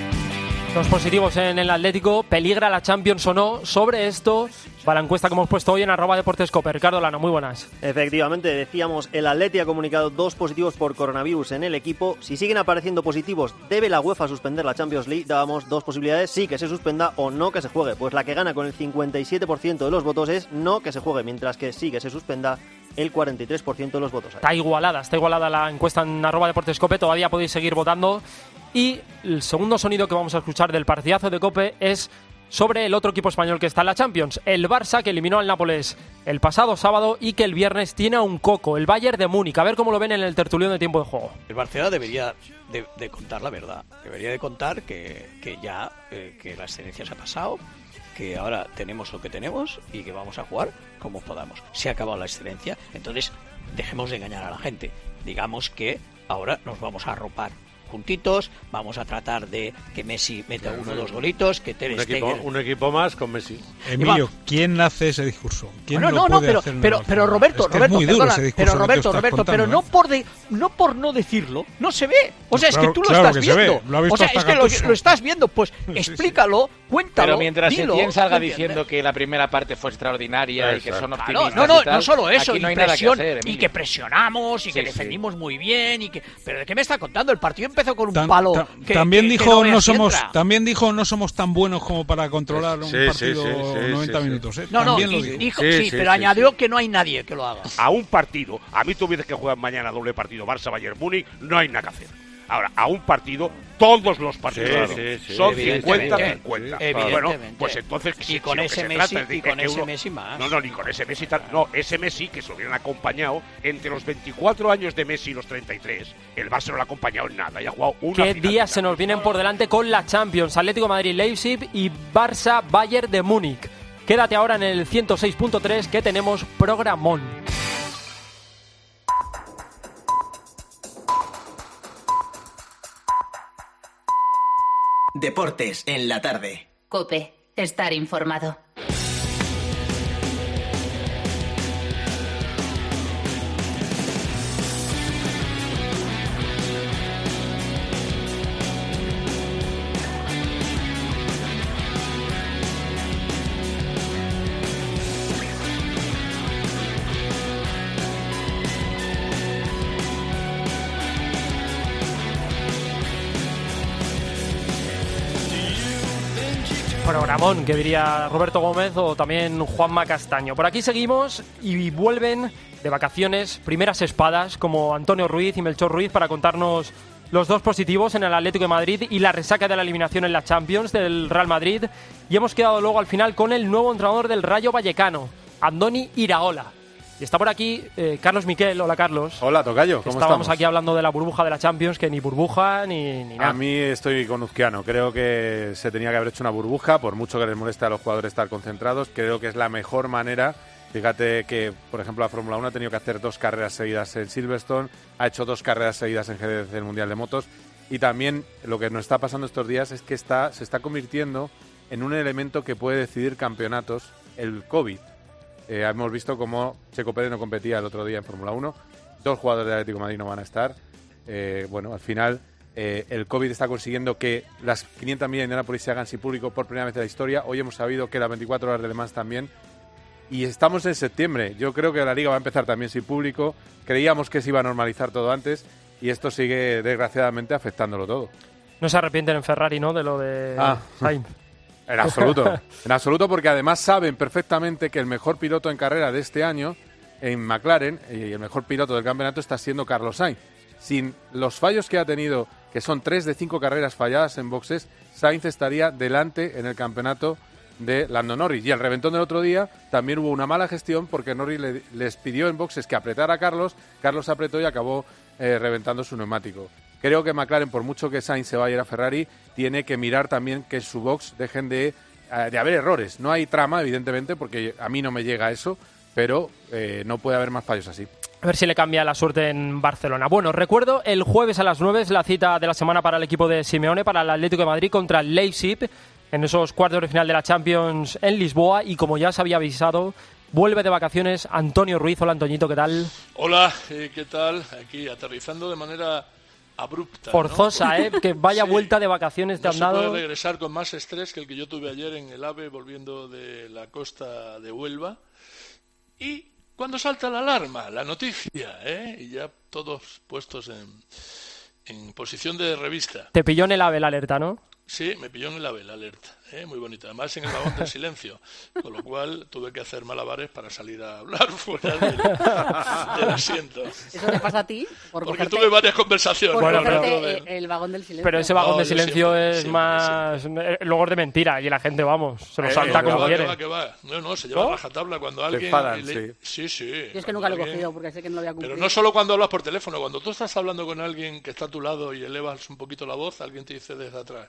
Dos positivos en el Atlético, ¿peligra la Champions o no? Sobre esto, para la encuesta que hemos puesto hoy en arroba Deportes Cope. Ricardo Lano, muy buenas. Efectivamente, decíamos, el Atleti ha comunicado dos positivos por coronavirus en el equipo. Si siguen apareciendo positivos, ¿debe la UEFA suspender la Champions League? Dábamos dos posibilidades, sí que se suspenda o no que se juegue. Pues la que gana con el cincuenta y siete por ciento de los votos es no que se juegue, mientras que sí que se suspenda el cuarenta y tres por ciento de los votos. Está igualada, está igualada la encuesta en arroba Deportes Cope, todavía podéis seguir votando. Y el segundo sonido que vamos a escuchar del partidazo de Cope es sobre el otro equipo español que está en la Champions, el Barça, que eliminó al Nápoles el pasado sábado y que el viernes tiene a un coco, el Bayern de Múnich. A ver cómo lo ven en el tertulión de Tiempo de Juego. El Barcelona debería de, de contar la verdad, debería de contar que, que ya eh, que la excelencia se ha pasado, que ahora tenemos lo que tenemos y que vamos a jugar como podamos. Se ha acabado la excelencia, entonces dejemos de engañar a la gente. Digamos que ahora nos vamos a arropar juntitos, vamos a tratar de que Messi meta uno o dos golitos, que Ter un Stegen... equipo, un equipo más con Messi. Emilio, ¿quién hace ese discurso? ¿Quién no, lo no, puede pero, hacer pero, pero Roberto, es que Roberto, es muy duro perdona, ese discurso pero que tú Roberto, estás Roberto, contando, pero ¿eh? no por de, no por no decirlo, no se ve. O sea, es Claro, que tú lo claro estás que se ve, viendo. lo ha visto O sea, hasta es que lo, Gattuso. lo estás viendo, pues explícalo, cuéntalo. Pero mientras dilo, Etienne salga ¿me entiendes? diciendo que la primera parte fue extraordinaria y que son Claro, optimistas no, no, y tal, no solo eso, aquí y, no hay nada que presión, hacer, y Emilio. que presionamos y que Sí, defendimos muy bien y que, pero ¿de qué me está contando? El partido empezó con un Tan- palo. ta- que- también que- que dijo no veas no si somos entra. también dijo no somos tan buenos como para controlar un Sí, sí, partido sí, sí, noventa sí, sí. minutos, ¿eh? No, no, También y lo dijo. dijo, Sí, sí, sí, pero sí, añadió sí. que no hay nadie que lo haga. A un partido, a mí tú dices que juegan mañana doble partido Barça-Bayern Múnich, no hay nada que hacer. Ahora, a un partido, todos los partidos Sí, sí, sí, son evidentemente. cincuenta cincuenta. Evidentemente. Bueno, pues entonces... Y si- con si lo que ese se Messi- trata es de y con que ese uno- Messi más. No, no, ni con ese Messi tal. No, ese Messi que se lo hubieran acompañado entre los veinticuatro años de Messi y los treinta y tres, el Barça no lo ha acompañado en nada y ha jugado una ¿Qué final. días se nos vienen por delante con la Champions? Atlético de Madrid, Leipzig y Barça, Bayern de Múnich. Quédate ahora en el ciento seis punto tres que tenemos programón. Deportes en la tarde. COPE. Estar informado. Programón, que diría Roberto Gómez o también Juanma Castaño. Por aquí seguimos y vuelven de vacaciones primeras espadas como Antonio Ruiz y Melchor Ruiz para contarnos los dos positivos en el Atlético de Madrid y la resaca de la eliminación en la Champions del Real Madrid. Y hemos quedado luego al final con el nuevo entrenador del Rayo Vallecano, Andoni Iraola. Y está por aquí eh, Carlos Miquel. Hola, Carlos. Hola, tocayo, ¿cómo Estábamos estamos? aquí hablando de la burbuja de la Champions, que ni burbuja ni, ni nada. A mí estoy con Uzquiano. Creo que se tenía que haber hecho una burbuja, por mucho que les moleste a los jugadores estar concentrados. Creo que es la mejor manera. Fíjate que, por ejemplo, la Fórmula uno ha tenido que hacer dos carreras seguidas en Silverstone, ha hecho dos carreras seguidas en Jerez del Mundial de Motos. Y también lo que nos está pasando estos días es que está, se está convirtiendo en un elemento que puede decidir campeonatos, el COVID. Eh, hemos visto cómo Checo Pérez no competía el otro día en Fórmula uno. Dos jugadores del Atlético de Madrid no van a estar. Eh, bueno, al final eh, el COVID está consiguiendo que las quinientas millas de Indianápolis se hagan sin público por primera vez en la historia. Hoy hemos sabido que las veinticuatro horas de Le Mans también. Y estamos en septiembre. Yo creo que la Liga va a empezar también sin público. Creíamos que se iba a normalizar todo antes y esto sigue desgraciadamente afectándolo todo. No se arrepienten en Ferrari, ¿no?, de lo de Ah. Sainz. En absoluto, en absoluto, porque además saben perfectamente que el mejor piloto en carrera de este año en McLaren y el mejor piloto del campeonato está siendo Carlos Sainz. Sin los fallos que ha tenido, que son tres de cinco carreras falladas en boxes, Sainz estaría delante en el campeonato de Lando Norris. Y el reventón del otro día también hubo una mala gestión porque Norris le, les pidió en boxes que apretara a Carlos, Carlos apretó y acabó eh, reventando su neumático. Creo que McLaren, por mucho que Sainz se vaya a ir a Ferrari, tiene que mirar también que en su box dejen de, de haber errores. No hay trama, evidentemente, porque a mí no me llega eso, pero eh, no puede haber más fallos así. A ver si le cambia la suerte en Barcelona. Bueno, recuerdo, el jueves a las nueve es la cita de la semana para el equipo de Simeone, para el Atlético de Madrid contra el Leipzig, en esos cuartos de final de la Champions en Lisboa. Y como ya se había avisado, vuelve de vacaciones Antonio Ruiz. Hola, Antoñito, ¿qué tal? Hola, eh, ¿qué tal? Aquí aterrizando de manera abrupta, forzosa, ¿no? ¿eh? Que vaya Sí. vuelta de vacaciones te No han se dado. puede regresar con más estrés que el que yo tuve ayer en el AVE volviendo de la costa de Huelva. Y cuando salta la alarma, la noticia, ¿eh? Y ya todos puestos en, en posición de revista. Te pilló en el AVE la alerta, ¿no? Sí, me pilló en el AVE la alerta, ¿eh? Muy bonita. Además en el vagón del silencio, con lo cual tuve que hacer malabares para salir a hablar fuera del, del asiento. ¿Eso te pasa a ti? Por Porque cogerte- tuve varias conversaciones. por Bueno, cogerte pero- el, el vagón del silencio. Pero ese vagón No, de yo silencio siempre, es siempre, más... eh, Luego es de mentira y la gente, vamos, se lo Eh, salta que como va, quiere. que va, que va. No, no, se lleva ¿No? rajatabla cuando Se alguien... enfadan, le- sí, sí. Yo es que nunca lo he Cuando alguien- cogido porque sé que no lo voy a cumplir. Pero no solo cuando hablas por teléfono, cuando tú estás hablando con alguien que está a tu lado y elevas un poquito la voz, alguien te dice desde atrás.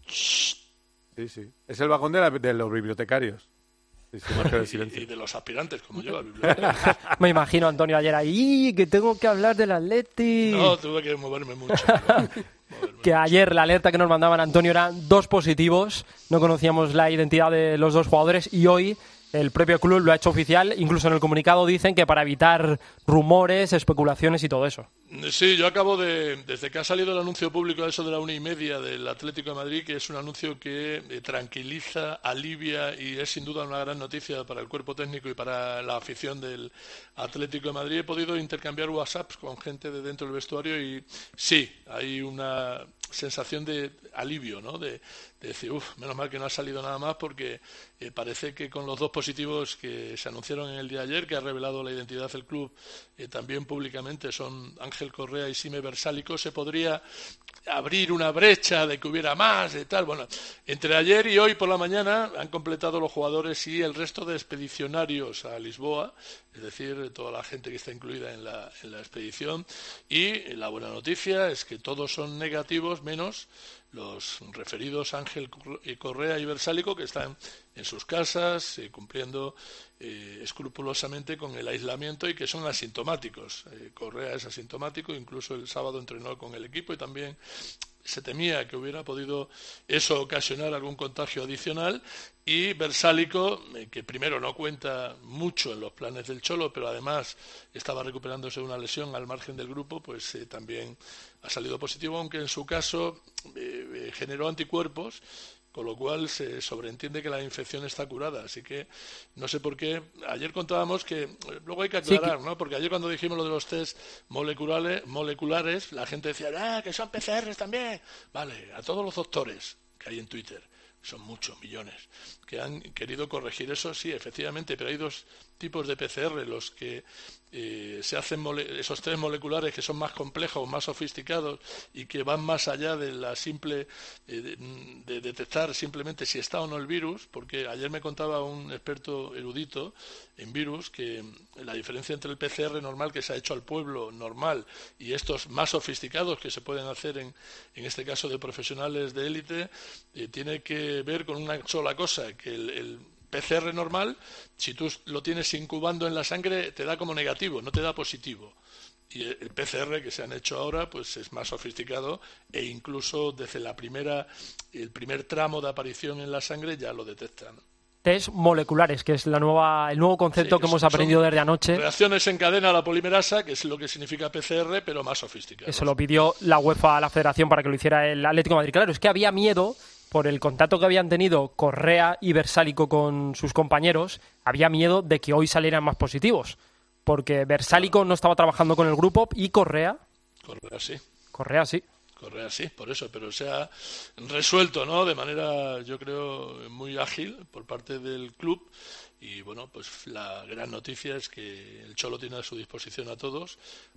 Sí, sí. Es el vagón de, la- de los bibliotecarios. Sí, sí, más que del Y, silencio. y de los aspirantes, como yo, al biblioteca. Me imagino a Antonio ayer ahí, que tengo que hablar del Atleti. No, tuve que moverme mucho. que ayer la alerta que nos mandaban Antonio eran dos positivos, no conocíamos la identidad de los dos jugadores y hoy el propio club lo ha hecho oficial, incluso en el comunicado dicen que para evitar rumores, especulaciones y todo eso. Sí, yo acabo de, desde que ha salido el anuncio público a eso de la una y media del Atlético de Madrid, que es un anuncio que eh, tranquiliza, alivia y es sin duda una gran noticia para el cuerpo técnico y para la afición del Atlético de Madrid, he podido intercambiar WhatsApps con gente de dentro del vestuario y sí, hay una sensación de alivio, ¿no? De, de decir, uff, menos mal que no ha salido nada más porque eh, parece que con los dos positivos que se anunciaron en el día de ayer, que ha revelado la identidad del club eh, también públicamente, son Ángel Correa y Sime Versálico, se podría abrir una brecha de que hubiera más y tal. Bueno, entre ayer y hoy por la mañana han completado los jugadores y el resto de expedicionarios a Lisboa, es decir, toda la gente que está incluida en la, en la expedición, y la buena noticia es que todos son negativos menos los referidos Ángel Correa y Versálico, que están en sus casas eh, cumpliendo eh, escrupulosamente con el aislamiento y que son asintomáticos. Eh, Correa es asintomático, incluso el sábado entrenó con el equipo y también se temía que hubiera podido eso ocasionar algún contagio adicional, y Versálico, eh, que primero no cuenta mucho en los planes del Cholo, pero además estaba recuperándose de una lesión al margen del grupo, pues eh, también ha salido positivo, aunque en su caso eh, eh, generó anticuerpos, con lo cual se sobreentiende que la infección está curada. Así que no sé por qué. Ayer contábamos que, luego hay que aclarar, sí, ¿no? Porque ayer cuando dijimos lo de los test moleculares, moleculares la gente decía, ah, que son P C Rs también. Vale, a todos los doctores que hay en Twitter, son muchos, millones, que han querido corregir eso, sí, efectivamente, pero hay dos tipos de P C R, los que eh, se hacen mole- esos test moleculares que son más complejos, más sofisticados y que van más allá de la simple eh, de, de detectar simplemente si está o no el virus, porque ayer me contaba un experto erudito en virus que la diferencia entre el P C R normal que se ha hecho al pueblo normal y estos más sofisticados que se pueden hacer en, en este caso de profesionales de élite eh, tiene que ver con una sola cosa, que el, el P C R normal, si tú lo tienes incubando en la sangre, te da como negativo, no te da positivo. Y el P C R que se han hecho ahora, pues es más sofisticado e incluso desde la primera, el primer tramo de aparición en la sangre ya lo detectan. Test moleculares, que es la nueva, el nuevo concepto sí, que, que hemos son, aprendido desde anoche. Reacciones en cadena a la polimerasa, que es lo que significa P C R, pero más sofisticado. Eso lo pidió la UEFA a la Federación para que lo hiciera el Atlético de Madrid. Claro, es que había miedo por el contacto que habían tenido Correa y Versálico con sus compañeros, había miedo de que hoy salieran más positivos, porque Versálico no estaba trabajando con el grupo y Correa... Correa sí. Correa sí. Correa sí, por eso, pero se ha resuelto, ¿no? De manera, yo creo, muy ágil por parte del club. Y bueno, pues la gran noticia es que el Cholo tiene a su disposición a todos.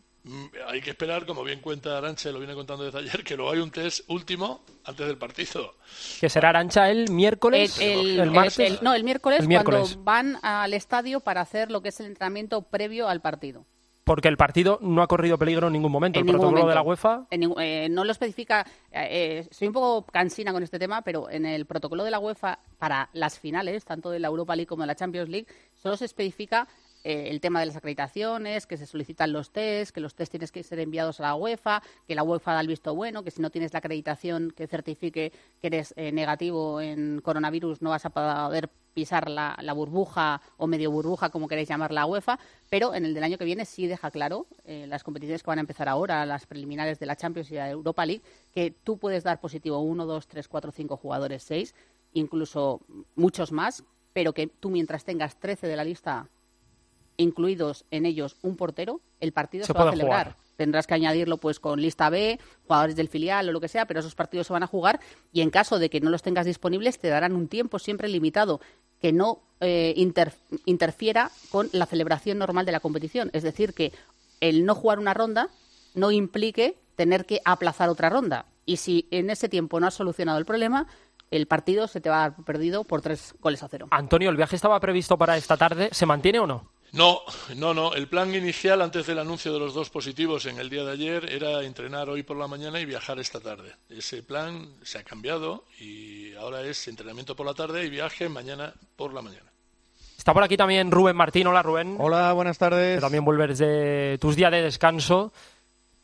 Hay que esperar, como bien cuenta Arantxa, lo viene contando desde ayer, que luego hay un test último antes del partido. ¿Que será, Arantxa, el miércoles? El, el, el martes. El, el, no, el miércoles, el miércoles cuando van al estadio para hacer lo que es el entrenamiento previo al partido. Porque el partido no ha corrido peligro en ningún momento. En el ningún protocolo momento. de la UEFA... En, eh, no lo especifica... Eh, soy un poco cansina con este tema, pero en el protocolo de la UEFA para las finales, tanto de la Europa League como de la Champions League, solo se especifica eh, el tema de las acreditaciones, que se solicitan los test, que los test tienes que ser enviados a la UEFA, que la UEFA da el visto bueno, que si no tienes la acreditación que certifique que eres eh, negativo en coronavirus no vas a poder pisar la, la burbuja o medio burbuja, como queréis llamar la UEFA, pero en el del año que viene sí deja claro, eh, las competiciones que van a empezar ahora, las preliminares de la Champions y de la Europa League, que tú puedes dar positivo uno, dos, tres, cuatro, cinco jugadores, seis, incluso muchos más, pero que tú mientras tengas trece de la lista, incluidos en ellos un portero, el partido se, se va a celebrar. Jugar. Tendrás que añadirlo pues con lista B, jugadores del filial o lo que sea, pero esos partidos se van a jugar y en caso de que no los tengas disponibles te darán un tiempo siempre limitado que no eh, inter, interfiera con la celebración normal de la competición. Es decir, que el no jugar una ronda no implique tener que aplazar otra ronda. Y si en ese tiempo no has solucionado el problema, el partido se te va a dar perdido por tres goles a cero. Antonio, ¿el viaje estaba previsto para esta tarde? ¿Se mantiene o no? No, no, no. El plan inicial antes del anuncio de los dos positivos en el día de ayer era entrenar hoy por la mañana y viajar esta tarde. Ese plan se ha cambiado y ahora es entrenamiento por la tarde y viaje mañana por la mañana. Está por aquí también Rubén Martín. Hola, Rubén. Hola, buenas tardes. Que también vuelves de tus días de descanso.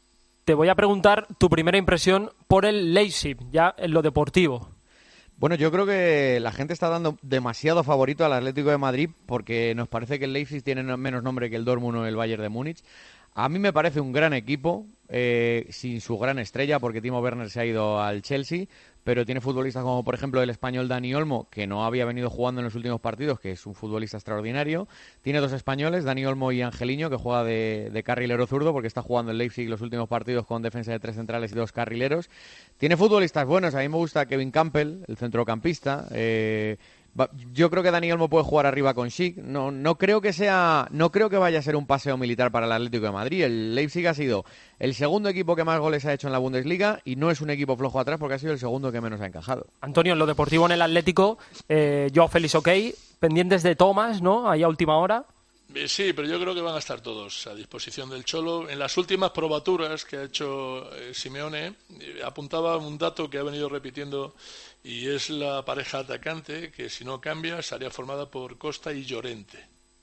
te voy a preguntar tu primera impresión por el Leipzig, ya en lo deportivo. Bueno, yo creo que la gente está dando demasiado favorito al Atlético de Madrid porque nos parece que el Leipzig tiene menos nombre que el Dortmund o el Bayern de Múnich. A mí me parece un gran equipo, eh, sin su gran estrella, porque Timo Werner se ha ido al Chelsea, pero tiene futbolistas como, por ejemplo, el español Dani Olmo, que no había venido jugando en los últimos partidos, que es un futbolista extraordinario. Tiene dos españoles, Dani Olmo y Angeliño, que juega de, de carrilero zurdo, porque está jugando en Leipzig los últimos partidos con defensa de tres centrales y dos carrileros. Tiene futbolistas buenos, a mí me gusta Kevin Campbell, el centrocampista. Eh, Yo creo que Dani Olmo puede jugar arriba con Schick. No, no creo que sea, no creo que vaya a ser un paseo militar para el Atlético de Madrid. El Leipzig ha sido el segundo equipo que más goles ha hecho en la Bundesliga y no es un equipo flojo atrás porque ha sido el segundo que menos ha encajado. Antonio, en lo deportivo en el Atlético, eh, Joao Félix ok, pendientes de Thomas, ¿no? Ahí a última hora. Sí, pero yo creo que van a estar todos a disposición del Cholo. En las últimas probaturas que ha hecho eh, Simeone, eh, apuntaba un dato que ha venido repitiendo y es la pareja atacante que si no cambia estaría formada por Costa y Llorente.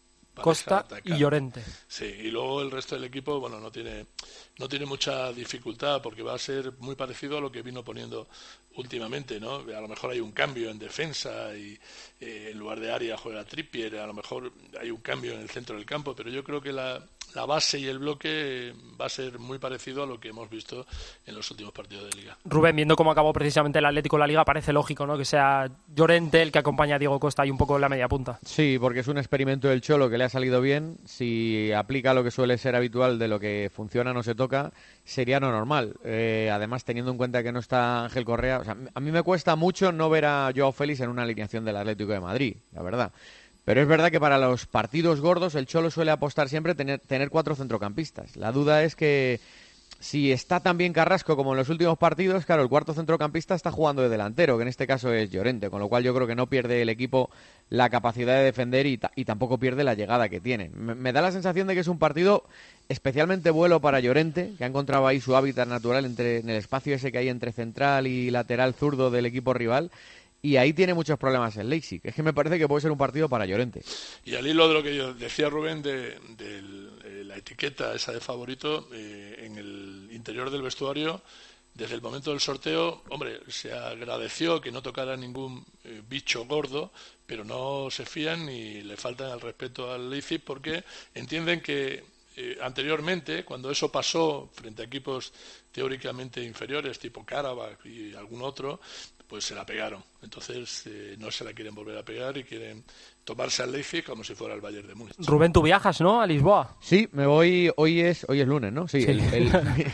Costa y Llorente. Sí, y luego el resto del equipo, bueno, no tiene no tiene mucha dificultad porque va a ser muy parecido a lo que vino poniendo últimamente, ¿no? A lo mejor hay un cambio en defensa y eh, en lugar de Arias juega Trippier, a lo mejor hay un cambio en el centro del campo, pero yo creo que la, la base y el bloque va a ser muy parecido a lo que hemos visto en los últimos partidos de Liga. Rubén, viendo cómo acabó precisamente el Atlético en la Liga, parece lógico, ¿no? Que sea Llorente el que acompaña a Diego Costa y un poco en la media punta. Sí, porque es un experimento del Cholo que le ha salido bien. Si aplica lo que suele ser habitual de lo que funciona no se toca, sería lo normal. Eh, además, teniendo en cuenta que no está Ángel Correa, o sea, a mí me cuesta mucho no ver a Joao Félix en una alineación del Atlético de Madrid, la verdad. Pero es verdad que para los partidos gordos el Cholo suele apostar siempre tener, tener cuatro centrocampistas. La duda es que si está tan bien Carrasco como en los últimos partidos, claro, el cuarto centrocampista está jugando de delantero, que en este caso es Llorente, con lo cual yo creo que no pierde el equipo la capacidad de defender y, ta- y tampoco pierde la llegada que tiene. Me, me da la sensación de que es un partido especialmente bueno para Llorente, que ha encontrado ahí su hábitat natural entre, en el espacio ese que hay entre central y lateral zurdo del equipo rival. Y ahí tiene muchos problemas el Leipzig. Es que me parece que puede ser un partido para Llorente. Y al hilo de lo que yo decía Rubén de, de la etiqueta esa de favorito, eh, en el interior del vestuario, desde el momento del sorteo, hombre, se agradeció que no tocara ningún eh, bicho gordo, pero no se fían ni le faltan al respeto al Leipzig porque entienden que eh, anteriormente, cuando eso pasó frente a equipos teóricamente inferiores, tipo Karabakh y algún otro, pues se la pegaron. Entonces eh, no se la quieren volver a pegar y quieren tomarse al Leipzig como si fuera el Bayern de Múnich. Rubén, tú viajas, ¿no? A Lisboa. Sí, me voy, hoy es hoy es lunes, ¿no? Sí, Sí. El, el,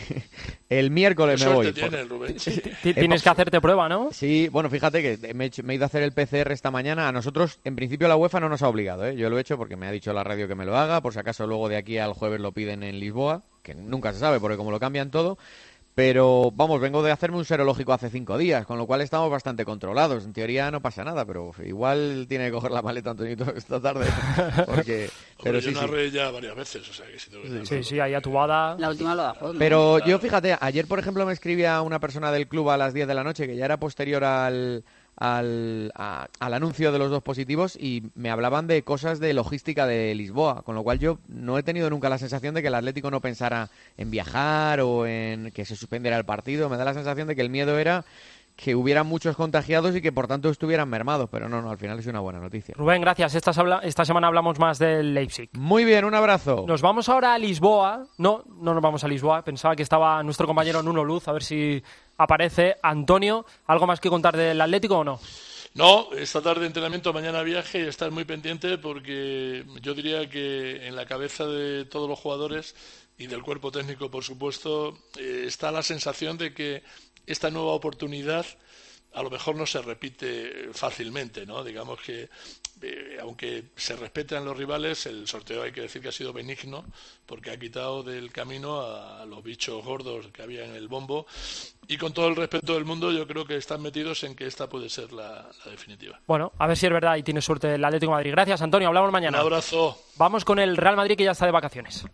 el miércoles ¿Qué me suerte voy. tienes, Rubén? Sí, T- Tienes que hacerte prueba, ¿no? Sí, bueno, fíjate que me he, hecho- me he ido a hacer el P C R esta mañana. A nosotros, en principio, la UEFA no nos ha obligado, ¿eh? Yo lo he hecho porque me ha dicho la radio que me lo haga, por si acaso luego de aquí al jueves lo piden en Lisboa, que nunca se sabe porque como lo cambian todo. Pero, vamos, vengo de hacerme un serológico hace cinco días, con lo cual estamos bastante controlados. En teoría no pasa nada, pero igual tiene que coger la maleta Antonito esta tarde. Porque, pero Hombre, sí, yo sí. narré ya varias veces, o sea que si tengo que Sí, sí, ahí a tu bada. La última lo dejó. ¿no? Pero yo, fíjate, ayer, por ejemplo, me escribía una persona del club a las diez de la noche, que ya era posterior al, al, a- al anuncio de los dos positivos, y me hablaban de cosas de logística de Lisboa, con lo cual yo no he tenido nunca la sensación de que el Atlético no pensara en viajar o en que se suspendiera el partido. Me da la sensación de que el miedo era que hubiera muchos contagiados y que por tanto estuvieran mermados, pero no, no, al final es una buena noticia. Rubén, gracias. Esta, habla- esta semana hablamos más del Leipzig. Muy bien, un abrazo. Nos vamos ahora a Lisboa. No, no nos vamos a Lisboa. Pensaba que estaba nuestro compañero Nuno Luz, a ver si aparece. Antonio, ¿algo más que contar del Atlético o no? No, esta tarde entrenamiento, mañana viaje y estar muy pendiente porque yo diría que en la cabeza de todos los jugadores y del cuerpo técnico, por supuesto, eh, está la sensación de que esta nueva oportunidad a lo mejor no se repite fácilmente, ¿no? Digamos que, eh, aunque se respetan los rivales, el sorteo hay que decir que ha sido benigno, porque ha quitado del camino a, a los bichos gordos que había en el bombo, y con todo el respeto del mundo, yo creo que están metidos en que esta puede ser la, la definitiva. Bueno, a ver si es verdad y tiene suerte el Atlético de Madrid. Gracias, Antonio. Hablamos mañana. Un abrazo. Vamos con el Real Madrid, que ya está de vacaciones.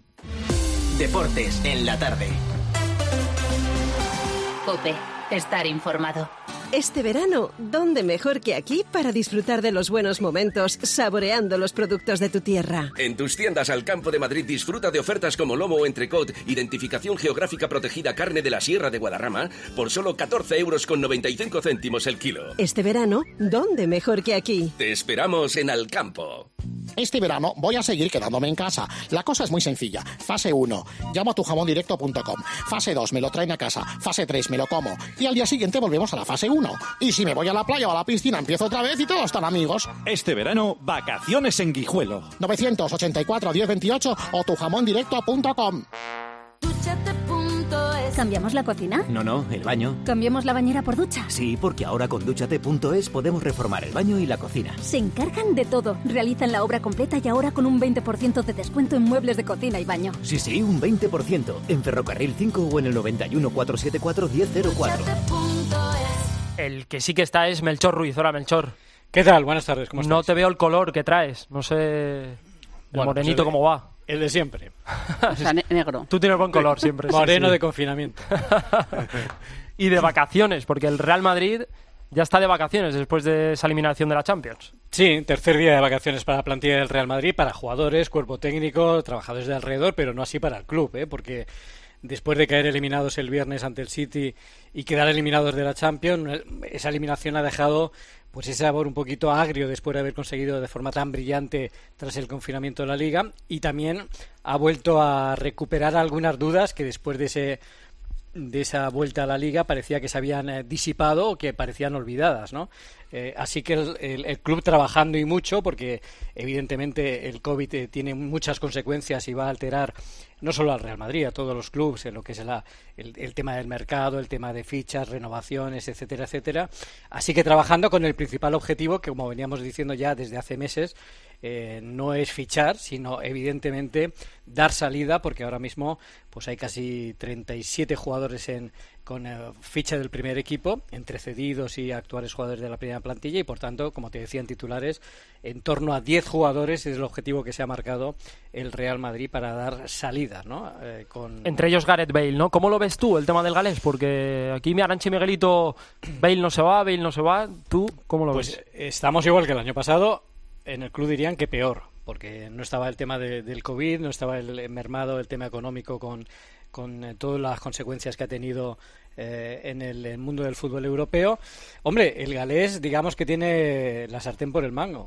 Deportes en la tarde. COPE. Estar informado. Este verano, ¿dónde mejor que aquí para disfrutar de los buenos momentos, saboreando los productos de tu tierra? En tus tiendas Alcampo de Madrid disfruta de ofertas como lomo o entrecot, identificación geográfica protegida carne de la Sierra de Guadarrama, por solo catorce euros con noventa y cinco céntimos el kilo. Este verano, ¿dónde mejor que aquí? Te esperamos en Alcampo. Este verano voy a seguir quedándome en casa. La cosa es muy sencilla. Fase uno, llamo a tu jamón directo punto com. Fase dos, me lo traen a casa. Fase tres, me lo como. Y al día siguiente volvemos a la fase uno. Y si me voy a la playa o a la piscina, empiezo otra vez y todos están amigos. Este verano, vacaciones en Guijuelo. nueve ocho cuatro, diez veintiocho o tu jamón directo punto com. ¿Cambiamos la cocina? No, no, el baño. ¿Cambiamos la bañera por ducha? Sí, porque ahora con Dúchate punto es podemos reformar el baño y la cocina. Se encargan de todo. Realizan la obra completa y ahora con un veinte por ciento de descuento en muebles de cocina y baño. Sí, sí, un veinte por ciento. En Ferrocarril cinco o en el noventa y uno, cuatrocientos setenta y cuatro, diez cero cuatro. El que sí que está es Melchor Ruiz. Hola, Melchor. ¿Qué tal? Buenas tardes, ¿cómo estás? No te veo el color que traes. No sé el bueno, morenito pues el, cómo va. El de siempre. O sea, ne- negro. Tú tienes buen color siempre. Moreno sí, sí. de confinamiento. Y de vacaciones, porque el Real Madrid ya está de vacaciones después de esa eliminación de la Champions. Sí, tercer día de vacaciones para la plantilla del Real Madrid, para jugadores, cuerpo técnico, trabajadores de alrededor, pero no así para el club, ¿eh? Porque después de caer eliminados el viernes ante el City y quedar eliminados de la Champions, esa eliminación ha dejado pues ese sabor un poquito agrio después de haber conseguido de forma tan brillante tras el confinamiento de la Liga, y también ha vuelto a recuperar algunas dudas que después de ese de esa vuelta a la Liga parecía que se habían eh, disipado o que parecían olvidadas, ¿no? Eh, así que el, el, el club trabajando y mucho, porque evidentemente el COVID eh, tiene muchas consecuencias y va a alterar no solo al Real Madrid, a todos los clubes, en lo que es la, el, el tema del mercado, el tema de fichas, renovaciones, etcétera, etcétera. Así que trabajando con el principal objetivo, que como veníamos diciendo ya desde hace meses, eh, no es fichar, sino evidentemente dar salida, porque ahora mismo pues hay casi treinta y siete jugadores en con eh, ficha del primer equipo, entre cedidos y actuales jugadores de la primera plantilla, y por tanto, como te decía en titulares, en torno a diez jugadores es el objetivo que se ha marcado el Real Madrid para dar salida, ¿no? Eh, con... Entre ellos Gareth Bale, ¿no? ¿Cómo lo ves tú, el tema del galés? Porque aquí mi Arancha y Miguelito, Bale no se va, Bale no se va, ¿tú cómo lo pues ves? Estamos igual que el año pasado, en el club dirían que peor, porque no estaba el tema de, del COVID, no estaba el mermado, el tema económico con, con eh, todas las consecuencias que ha tenido eh, en el, el mundo del fútbol europeo. Hombre, el galés, digamos que tiene la sartén por el mango.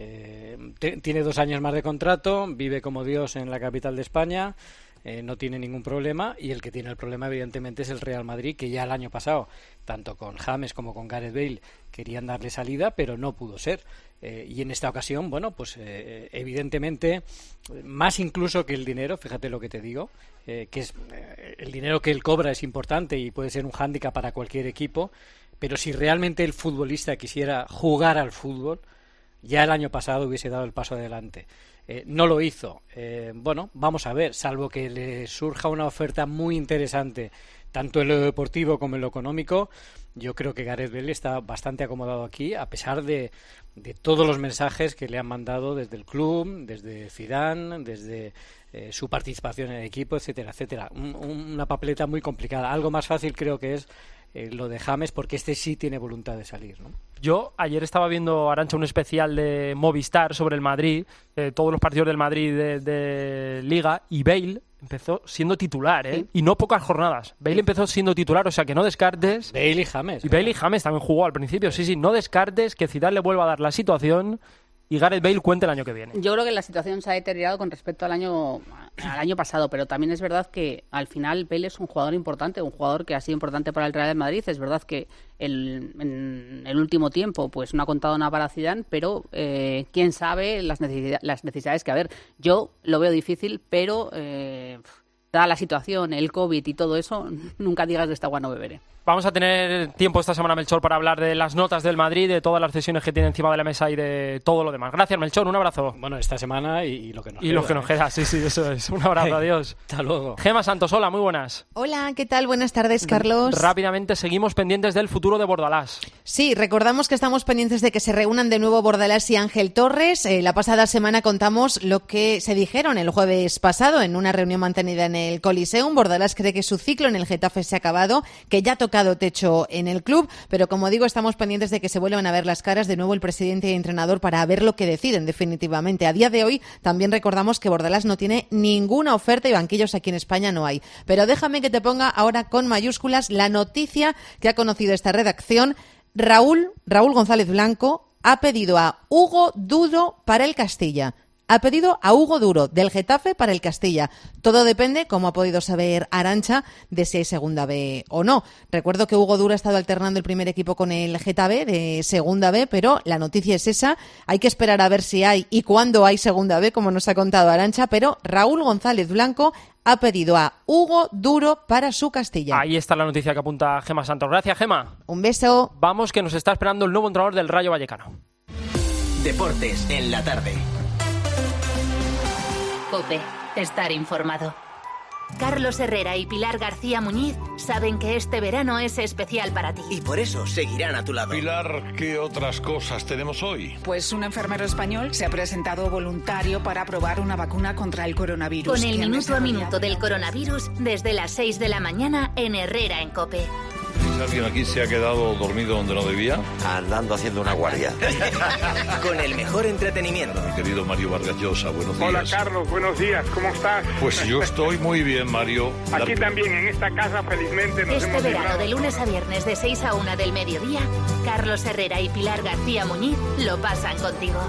Eh, t- tiene dos años más de contrato, vive como Dios en la capital de España, eh, no tiene ningún problema, y el que tiene el problema evidentemente es el Real Madrid, que ya el año pasado, tanto con James como con Gareth Bale, querían darle salida, pero no pudo ser. Eh, y en esta ocasión, bueno, pues eh, evidentemente, más incluso que el dinero, fíjate lo que te digo, eh, que es eh, el dinero que él cobra es importante y puede ser un hándicap para cualquier equipo, pero si realmente el futbolista quisiera jugar al fútbol, ya el año pasado hubiese dado el paso adelante. Eh, no lo hizo. Eh, bueno, vamos a ver, salvo que le surja una oferta muy interesante, tanto en lo deportivo como en lo económico, yo creo que Gareth Bale está bastante acomodado aquí, a pesar de, de todos los mensajes que le han mandado desde el club, desde Zidane, desde eh, su participación en el equipo, etcétera, etcétera. Un, una papeleta muy complicada. Algo más fácil creo que es eh, lo de James, porque este sí tiene voluntad de salir, ¿no? Yo ayer estaba viendo, Arantxa, un especial de Movistar sobre el Madrid, eh, todos los partidos del Madrid de, de Liga, y Bale empezó siendo titular, ¿eh? Sí. Y no pocas jornadas. Bale sí. empezó siendo titular, o sea que no descartes... Bale y James. Y Bale y James también jugó al principio, sí, sí. No descartes que Zidane le vuelva a dar la situación y Gareth Bale cuente el año que viene. Yo creo que la situación se ha deteriorado con respecto al año al año pasado, pero también es verdad que al final Bale es un jugador importante, un jugador que ha sido importante para el Real Madrid. Es verdad que el, en el último tiempo pues no ha contado nada para Zidane, pero eh, quién sabe las, necesidad, las necesidades que haber. Yo lo veo difícil, pero eh, dada la situación, el COVID y todo eso, nunca digas de esta agua no beberé. Vamos a tener tiempo esta semana, Melchor, para hablar de las notas del Madrid, de todas las cesiones que tiene encima de la mesa y de todo lo demás. Gracias, Melchor, un abrazo. Bueno, esta semana y, y lo que nos y queda. Y lo que nos queda, sí, sí, eso es. Un abrazo, adiós. Hasta luego. Gema Santos, hola, muy buenas. Hola, ¿qué tal? Buenas tardes, Carlos. Rápidamente, seguimos pendientes del futuro de Bordalás. Sí, recordamos que estamos pendientes de que se reúnan de nuevo Bordalás y Ángel Torres. Eh, la pasada semana contamos lo que se dijeron el jueves pasado en una reunión mantenida en el Coliseum. Bordalás cree que su ciclo en el Getafe se ha acabado, que ya toca tocado techo en el club, pero como digo, estamos pendientes de que se vuelvan a ver las caras de nuevo el presidente y entrenador para ver lo que deciden definitivamente. A día de hoy también recordamos que Bordalás no tiene ninguna oferta y banquillos aquí en España no hay. Pero déjame que te ponga ahora con mayúsculas la noticia que ha conocido esta redacción. Raúl, Raúl González Blanco ha pedido a Hugo Duro para el Castilla. Ha pedido a Hugo Duro del Getafe para el Castilla. Todo depende, como ha podido saber Arantxa, de si hay Segunda B o no. Recuerdo que Hugo Duro ha estado alternando el primer equipo con el Getafe de Segunda B, pero la noticia es esa. Hay que esperar a ver si hay y cuándo hay Segunda B, como nos ha contado Arantxa, pero Raúl González Blanco ha pedido a Hugo Duro para su Castilla. Ahí está la noticia que apunta Gemma Santos. Gracias, Gemma. Un beso. Vamos, que nos está esperando el nuevo entrenador del Rayo Vallecano. Deportes en la tarde. COPE. Estar informado. Carlos Herrera y Pilar García Muñiz saben que este verano es especial para ti. Y por eso seguirán a tu lado. Pilar, ¿qué otras cosas tenemos hoy? Pues un enfermero español se ha presentado voluntario para probar una vacuna contra el coronavirus. Con el minuto a minuto del coronavirus desde las seis de la mañana en Herrera en COPE. ¿Alguien aquí se ha quedado dormido donde no debía? Andando haciendo una guardia. Con el mejor entretenimiento. Mi querido Mario Vargas Llosa, buenos días. Hola Carlos, buenos días, ¿cómo estás? Pues yo estoy muy bien, Mario. Aquí Dar... también, en esta casa, felizmente nos este hemos verano, librado. de lunes a viernes, de seis a una del mediodía, Carlos Herrera y Pilar García Muñiz lo pasan contigo.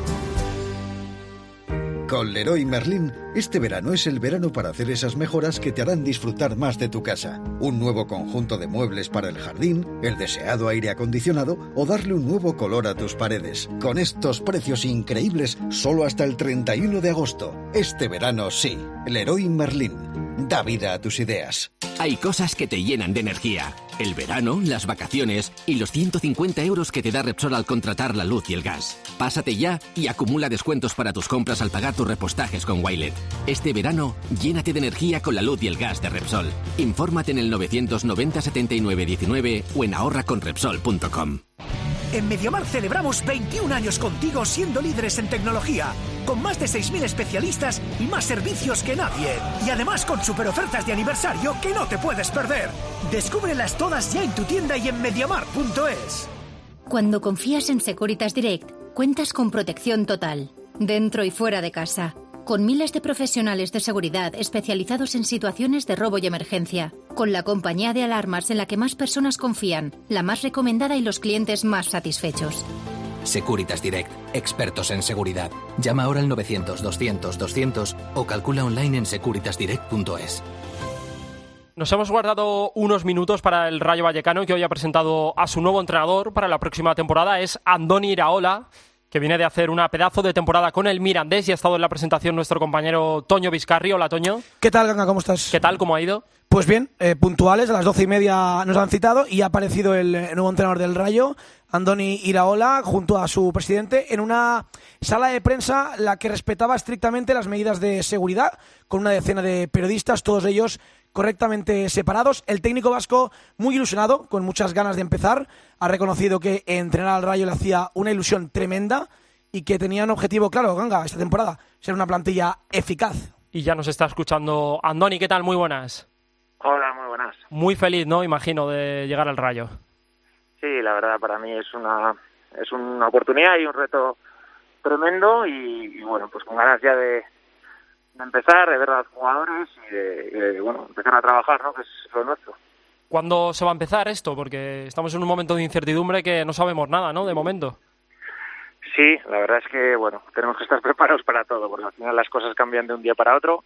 Con Leroy Merlin, este verano es el verano para hacer esas mejoras que te harán disfrutar más de tu casa. Un nuevo conjunto de muebles para el jardín, el deseado aire acondicionado o darle un nuevo color a tus paredes. Con estos precios increíbles, solo hasta el treinta y uno de agosto. Este verano sí. Leroy Merlin. Da vida a tus ideas. Hay cosas que te llenan de energía. El verano, las vacaciones y los ciento cincuenta euros que te da Repsol al contratar la luz y el gas. Pásate ya y acumula descuentos para tus compras al pagar tus repostajes con Wilet. Este verano, llénate de energía con la luz y el gas de Repsol. Infórmate en el novecientos noventa setenta y nueve diecinueve o en ahorra con repsol punto com. En MediaMarkt celebramos veintiún años contigo siendo líderes en tecnología, con más de seis mil especialistas y más servicios que nadie. Y además con superofertas de aniversario que no te puedes perder. Descúbrelas todas ya en tu tienda y en mediamarkt punto es. Cuando confías en Securitas Direct, cuentas con protección total, dentro y fuera de casa, con miles de profesionales de seguridad especializados en situaciones de robo y emergencia, con la compañía de alarmas en la que más personas confían, la más recomendada y los clientes más satisfechos. Securitas Direct, expertos en seguridad. Llama ahora al novecientos doscientos doscientos o calcula online en securitas direct punto es. Nos hemos guardado unos minutos para el Rayo Vallecano, que hoy ha presentado a su nuevo entrenador para la próxima temporada. Es Andoni Iraola, que viene de hacer una pedazo de temporada con el Mirandés, y ha estado en la presentación nuestro compañero Toño Vizcarri. Hola, Toño. ¿Qué tal, Ganga? ¿Cómo estás? ¿Qué tal? ¿Cómo ha ido? Pues bien, eh, puntuales, a las doce y media nos han citado y ha aparecido el nuevo entrenador del Rayo, Andoni Iraola, junto a su presidente, en una sala de prensa la que respetaba estrictamente las medidas de seguridad, con una decena de periodistas, todos ellos correctamente separados. El técnico vasco, muy ilusionado, con muchas ganas de empezar, ha reconocido que entrenar al Rayo le hacía una ilusión tremenda y que tenía un objetivo claro, Ganga, esta temporada, ser una plantilla eficaz. Y ya nos está escuchando Andoni. ¿Qué tal? Muy buenas. Hola, muy buenas. Muy feliz, ¿no? Imagino, de llegar al Rayo. Sí, la verdad para mí es una es una oportunidad y un reto tremendo y, y bueno, pues con ganas ya de, de empezar, de ver a los jugadores y de, y de, bueno, empezar a trabajar, ¿no? Que es lo nuestro. ¿Cuándo se va a empezar esto? Porque estamos en un momento de incertidumbre que no sabemos nada, ¿no? De momento. Sí, la verdad es que, bueno, tenemos que estar preparados para todo, porque al final las cosas cambian de un día para otro.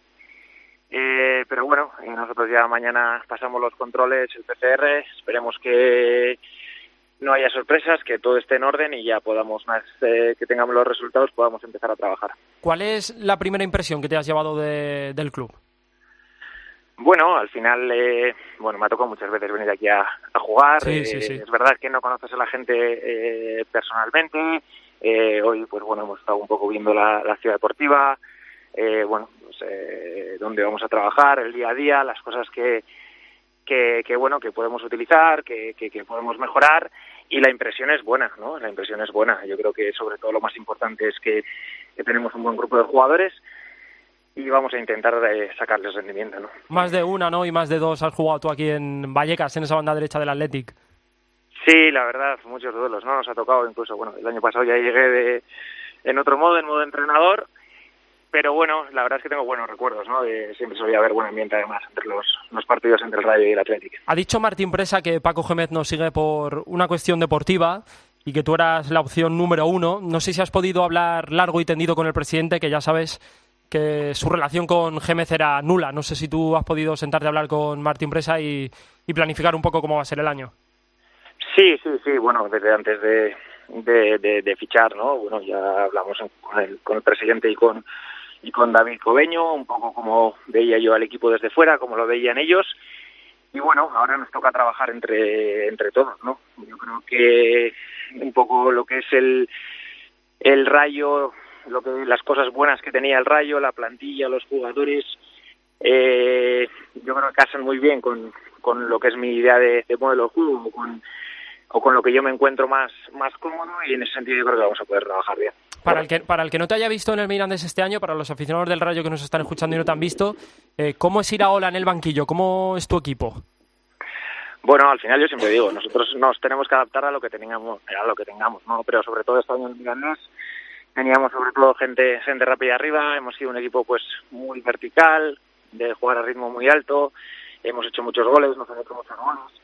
Eh, pero bueno, nosotros ya mañana pasamos los controles, el P C R, esperemos que no haya sorpresas, que todo esté en orden y ya podamos, más eh, que tengamos los resultados, podamos empezar a trabajar. ¿Cuál es la primera impresión que te has llevado de, del club? Bueno, al final, eh, bueno, me ha tocado muchas veces venir aquí a, a jugar. Sí, eh, sí, sí. Es verdad que no conoces a la gente eh, personalmente. Eh, hoy, pues bueno, hemos estado un poco viendo la, la ciudad deportiva, eh, bueno, pues, eh, dónde vamos a trabajar, el día a día, las cosas que, que, que bueno, que podemos utilizar, que, que, que podemos mejorar, y la impresión es buena, ¿no? La impresión es buena. Yo creo que sobre todo lo más importante es que, que tenemos un buen grupo de jugadores y vamos a intentar eh, sacarles rendimiento, ¿no? Más de una, ¿no? Y más de dos has jugado tú aquí en Vallecas, en esa banda derecha del Athletic. Sí, la verdad, muchos duelos, ¿no? Nos ha tocado incluso, bueno, el año pasado ya llegué de, en otro modo, en modo entrenador, pero bueno, la verdad es que tengo buenos recuerdos, ¿no? De, siempre solía haber buen ambiente además entre los, los partidos entre el Rayo y el Athletic. Ha dicho Martín Presa que Paco Gémez nos sigue por una cuestión deportiva y que tú eras la opción número uno. No sé si has podido hablar largo y tendido con el presidente, que ya sabes que su relación con Gémez era nula. No sé si tú has podido sentarte a hablar con Martín Presa y, y planificar un poco cómo va a ser el año. Sí, sí, sí, bueno, desde antes de, de, de, de fichar, ¿no? Bueno, ya hablamos con el, con el presidente y con, y con David Cobeño, un poco como veía yo al equipo desde fuera, como lo veían ellos. Y bueno, ahora nos toca trabajar entre, entre todos, ¿no? Yo creo que un poco lo que es el, el Rayo, lo que las cosas buenas que tenía el Rayo, la plantilla, los jugadores, eh, yo creo que casan muy bien con, con lo que es mi idea de, de modelo de juego, con, o con lo que yo me encuentro más, más cómodo, y en ese sentido yo creo que vamos a poder trabajar bien. Para el que para el que no te haya visto en el Mirandés este año, para los aficionados del Rayo que nos están escuchando y no te han visto, eh, ¿cómo es Iraola en el banquillo? ¿Cómo es tu equipo? Bueno, al final yo siempre digo, nosotros nos tenemos que adaptar a lo que tengamos, a lo que tengamos, ¿no? Pero sobre todo este año en el Mirandés teníamos sobre todo gente gente rápida arriba, hemos sido un equipo pues muy vertical, de jugar a ritmo muy alto, hemos hecho muchos goles, nos han hecho muchos goles,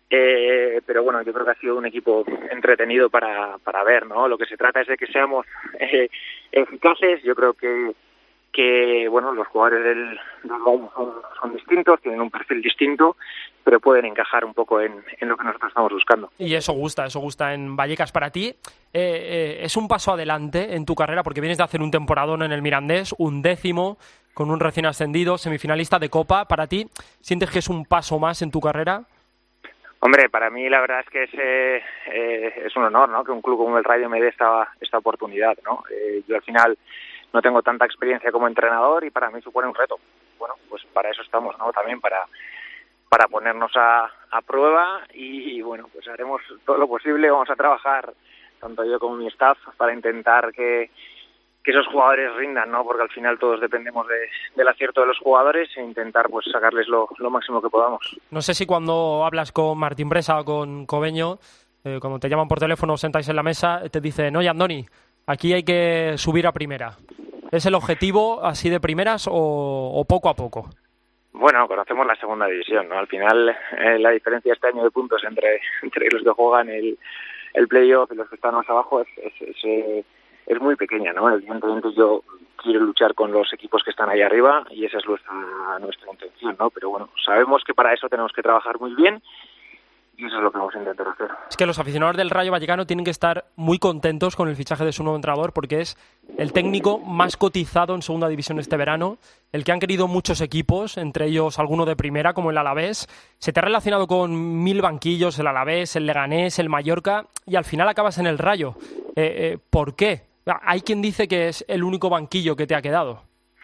eh, pero bueno, yo creo que ha sido un equipo entretenido para, para ver, ¿no? Lo que se trata es de que seamos eh, eficaces. Yo creo que que bueno, los jugadores del, del Rayo son, son distintos, tienen un perfil distinto, pero pueden encajar un poco en, en lo que nosotros estamos buscando. Y eso gusta, eso gusta en Vallecas. Para ti, eh, eh, ¿es un paso adelante en tu carrera? Porque vienes de hacer un temporadón en el Mirandés, un décimo, con un recién ascendido, semifinalista de Copa. ¿Para ti sientes que es un paso más en tu carrera? Hombre, para mí la verdad es que es, eh, eh, es un honor, ¿no?, que un club como el Rayo me dé esta, esta oportunidad, ¿no? Eh, yo al final no tengo tanta experiencia como entrenador y para mí supone un reto. Bueno, pues para eso estamos, ¿no? También para para ponernos a, a prueba y, y bueno, pues haremos todo lo posible, vamos a trabajar tanto yo como mi staff para intentar que, que esos jugadores rindan, ¿no? Porque al final todos dependemos de, del acierto de los jugadores e intentar pues sacarles lo, lo máximo que podamos. No sé si cuando hablas con Martín Presa o con Cobeño, eh, cuando te llaman por teléfono o sentáis en la mesa, te dicen, oye Andoni, aquí hay que subir a primera. ¿Es el objetivo así de primeras o, o poco a poco? Bueno, conocemos la segunda división, ¿no? Al final eh, la diferencia este año de puntos entre, entre los que juegan el, el playoff y los que están más abajo es, es, es, eh, es muy pequeña, ¿no? Evidentemente yo quiero luchar con los equipos que están ahí arriba y esa es nuestra, nuestra intención, ¿no? Pero bueno, sabemos que para eso tenemos que trabajar muy bien y eso es lo que vamos a intentar hacer. Es que los aficionados del Rayo Vallecano tienen que estar muy contentos con el fichaje de su nuevo entrenador porque es el técnico más cotizado en segunda división este verano, el que han querido muchos equipos, entre ellos alguno de primera como el Alavés. Se te ha relacionado con mil banquillos, el Alavés, el Leganés, el Mallorca y al final acabas en el Rayo. Eh, eh, ¿Por qué? Hay quien dice que es el único banquillo que te ha quedado.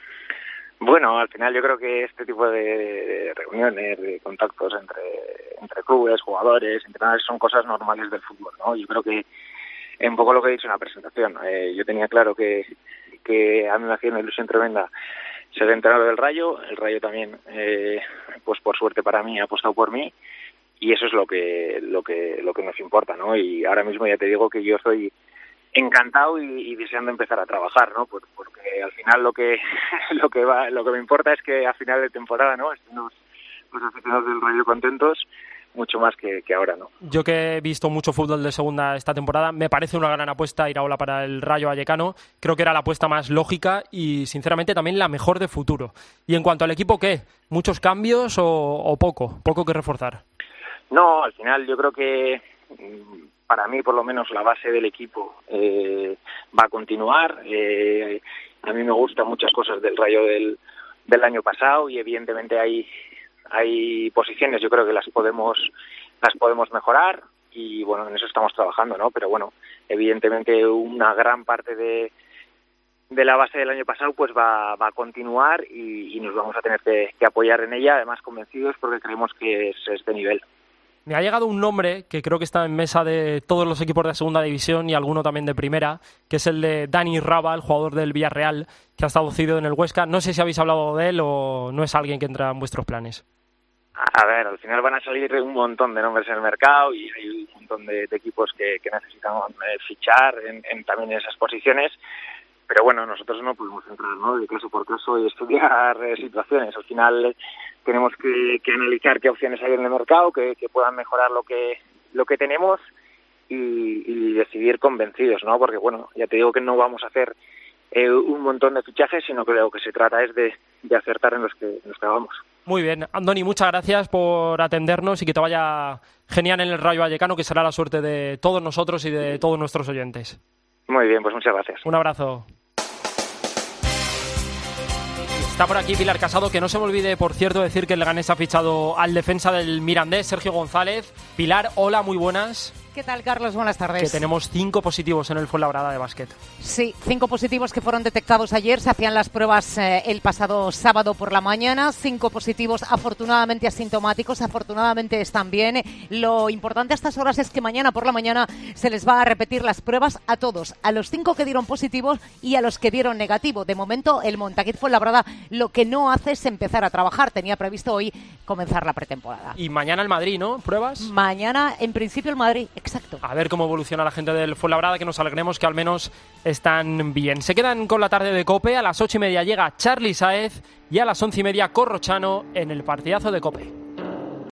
Bueno, al final yo creo que este tipo de, de reuniones, de contactos entre, entre clubes, jugadores, entrenadores, son cosas normales del fútbol, ¿no? Yo creo que un poco lo que he dicho en la presentación, eh, yo tenía claro que, que a mí me hacía una ilusión tremenda ser entrenador del Rayo, el Rayo también, eh, pues por suerte para mí, ha apostado por mí y eso es lo que, lo que, lo que nos importa, ¿no? Y ahora mismo ya te digo que yo estoy encantado y, y deseando empezar a trabajar, ¿no? Por, porque al final lo que lo que va lo que me importa es que a final de temporada, ¿no?, estén los, los aficionados del Rayo contentos, mucho más que, que ahora, ¿no? Yo que he visto mucho fútbol de segunda esta temporada, me parece una gran apuesta Iraola para el Rayo Vallecano. Creo que era la apuesta más lógica y sinceramente también la mejor de futuro. Y en cuanto al equipo, ¿qué? ¿Muchos cambios o, o poco? ¿Poco que reforzar? No, al final yo creo que para mí, por lo menos, la base del equipo eh, va a continuar. Eh, a mí me gustan muchas cosas del Rayo del, del año pasado y, evidentemente, hay hay posiciones, yo creo que las podemos las podemos mejorar y, bueno, en eso estamos trabajando, ¿no? Pero, bueno, evidentemente, una gran parte de de la base del año pasado pues va, va a continuar y, y nos vamos a tener que, que apoyar en ella, además convencidos porque creemos que es este nivel. Me ha llegado un nombre que creo que está en mesa de todos los equipos de segunda división y alguno también de primera, que es el de Dani Raba, el jugador del Villarreal, que ha estado cedido en el Huesca. No sé si habéis hablado de él o no es alguien que entra en vuestros planes. A ver, al final van a salir un montón de nombres en el mercado y hay un montón de, de equipos que, que necesitan eh, fichar en, en también en esas posiciones. Pero bueno, nosotros no podemos entrar, ¿no?, de caso por caso y estudiar eh, situaciones. Al final eh, tenemos que, que analizar qué opciones hay en el mercado que, que puedan mejorar lo que lo que tenemos y, y decidir convencidos, ¿no? Porque bueno, ya te digo que no vamos a hacer eh, un montón de fichajes, sino que lo que se trata es de, de acertar en los que, en los que vamos. Muy bien, Andoni, muchas gracias por atendernos y que te vaya genial en el Rayo Vallecano, que será la suerte de todos nosotros y de todos nuestros oyentes. Muy bien, pues muchas gracias. Un abrazo. Está por aquí Pilar Casado, que no se me olvide, por cierto, decir que el Leganés ha fichado al defensa del Mirandés, Sergio González. Pilar, hola, muy buenas. ¿Qué tal, Carlos? Buenas tardes. Que tenemos cinco positivos en el Fuenlabrada de básquet. Sí, cinco positivos que fueron detectados ayer. Se hacían las pruebas eh, el pasado sábado por la mañana. Cinco positivos afortunadamente asintomáticos. Afortunadamente están bien. Lo importante a estas horas es que mañana por la mañana se les va a repetir las pruebas a todos. A los cinco que dieron positivos y a los que dieron negativo. De momento, el Montaquit Fuenlabrada lo que no hace es empezar a trabajar. Tenía previsto hoy comenzar la pretemporada. Y mañana el Madrid, ¿no? ¿Pruebas? Mañana, en principio, el Madrid. Exacto. A ver cómo evoluciona la gente del Fuenlabrada, que nos alegremos que al menos están bien. Se quedan con la tarde de COPE. A las ocho y media llega Charly Sáez y a las once y media Corrochano en el partidazo de COPE.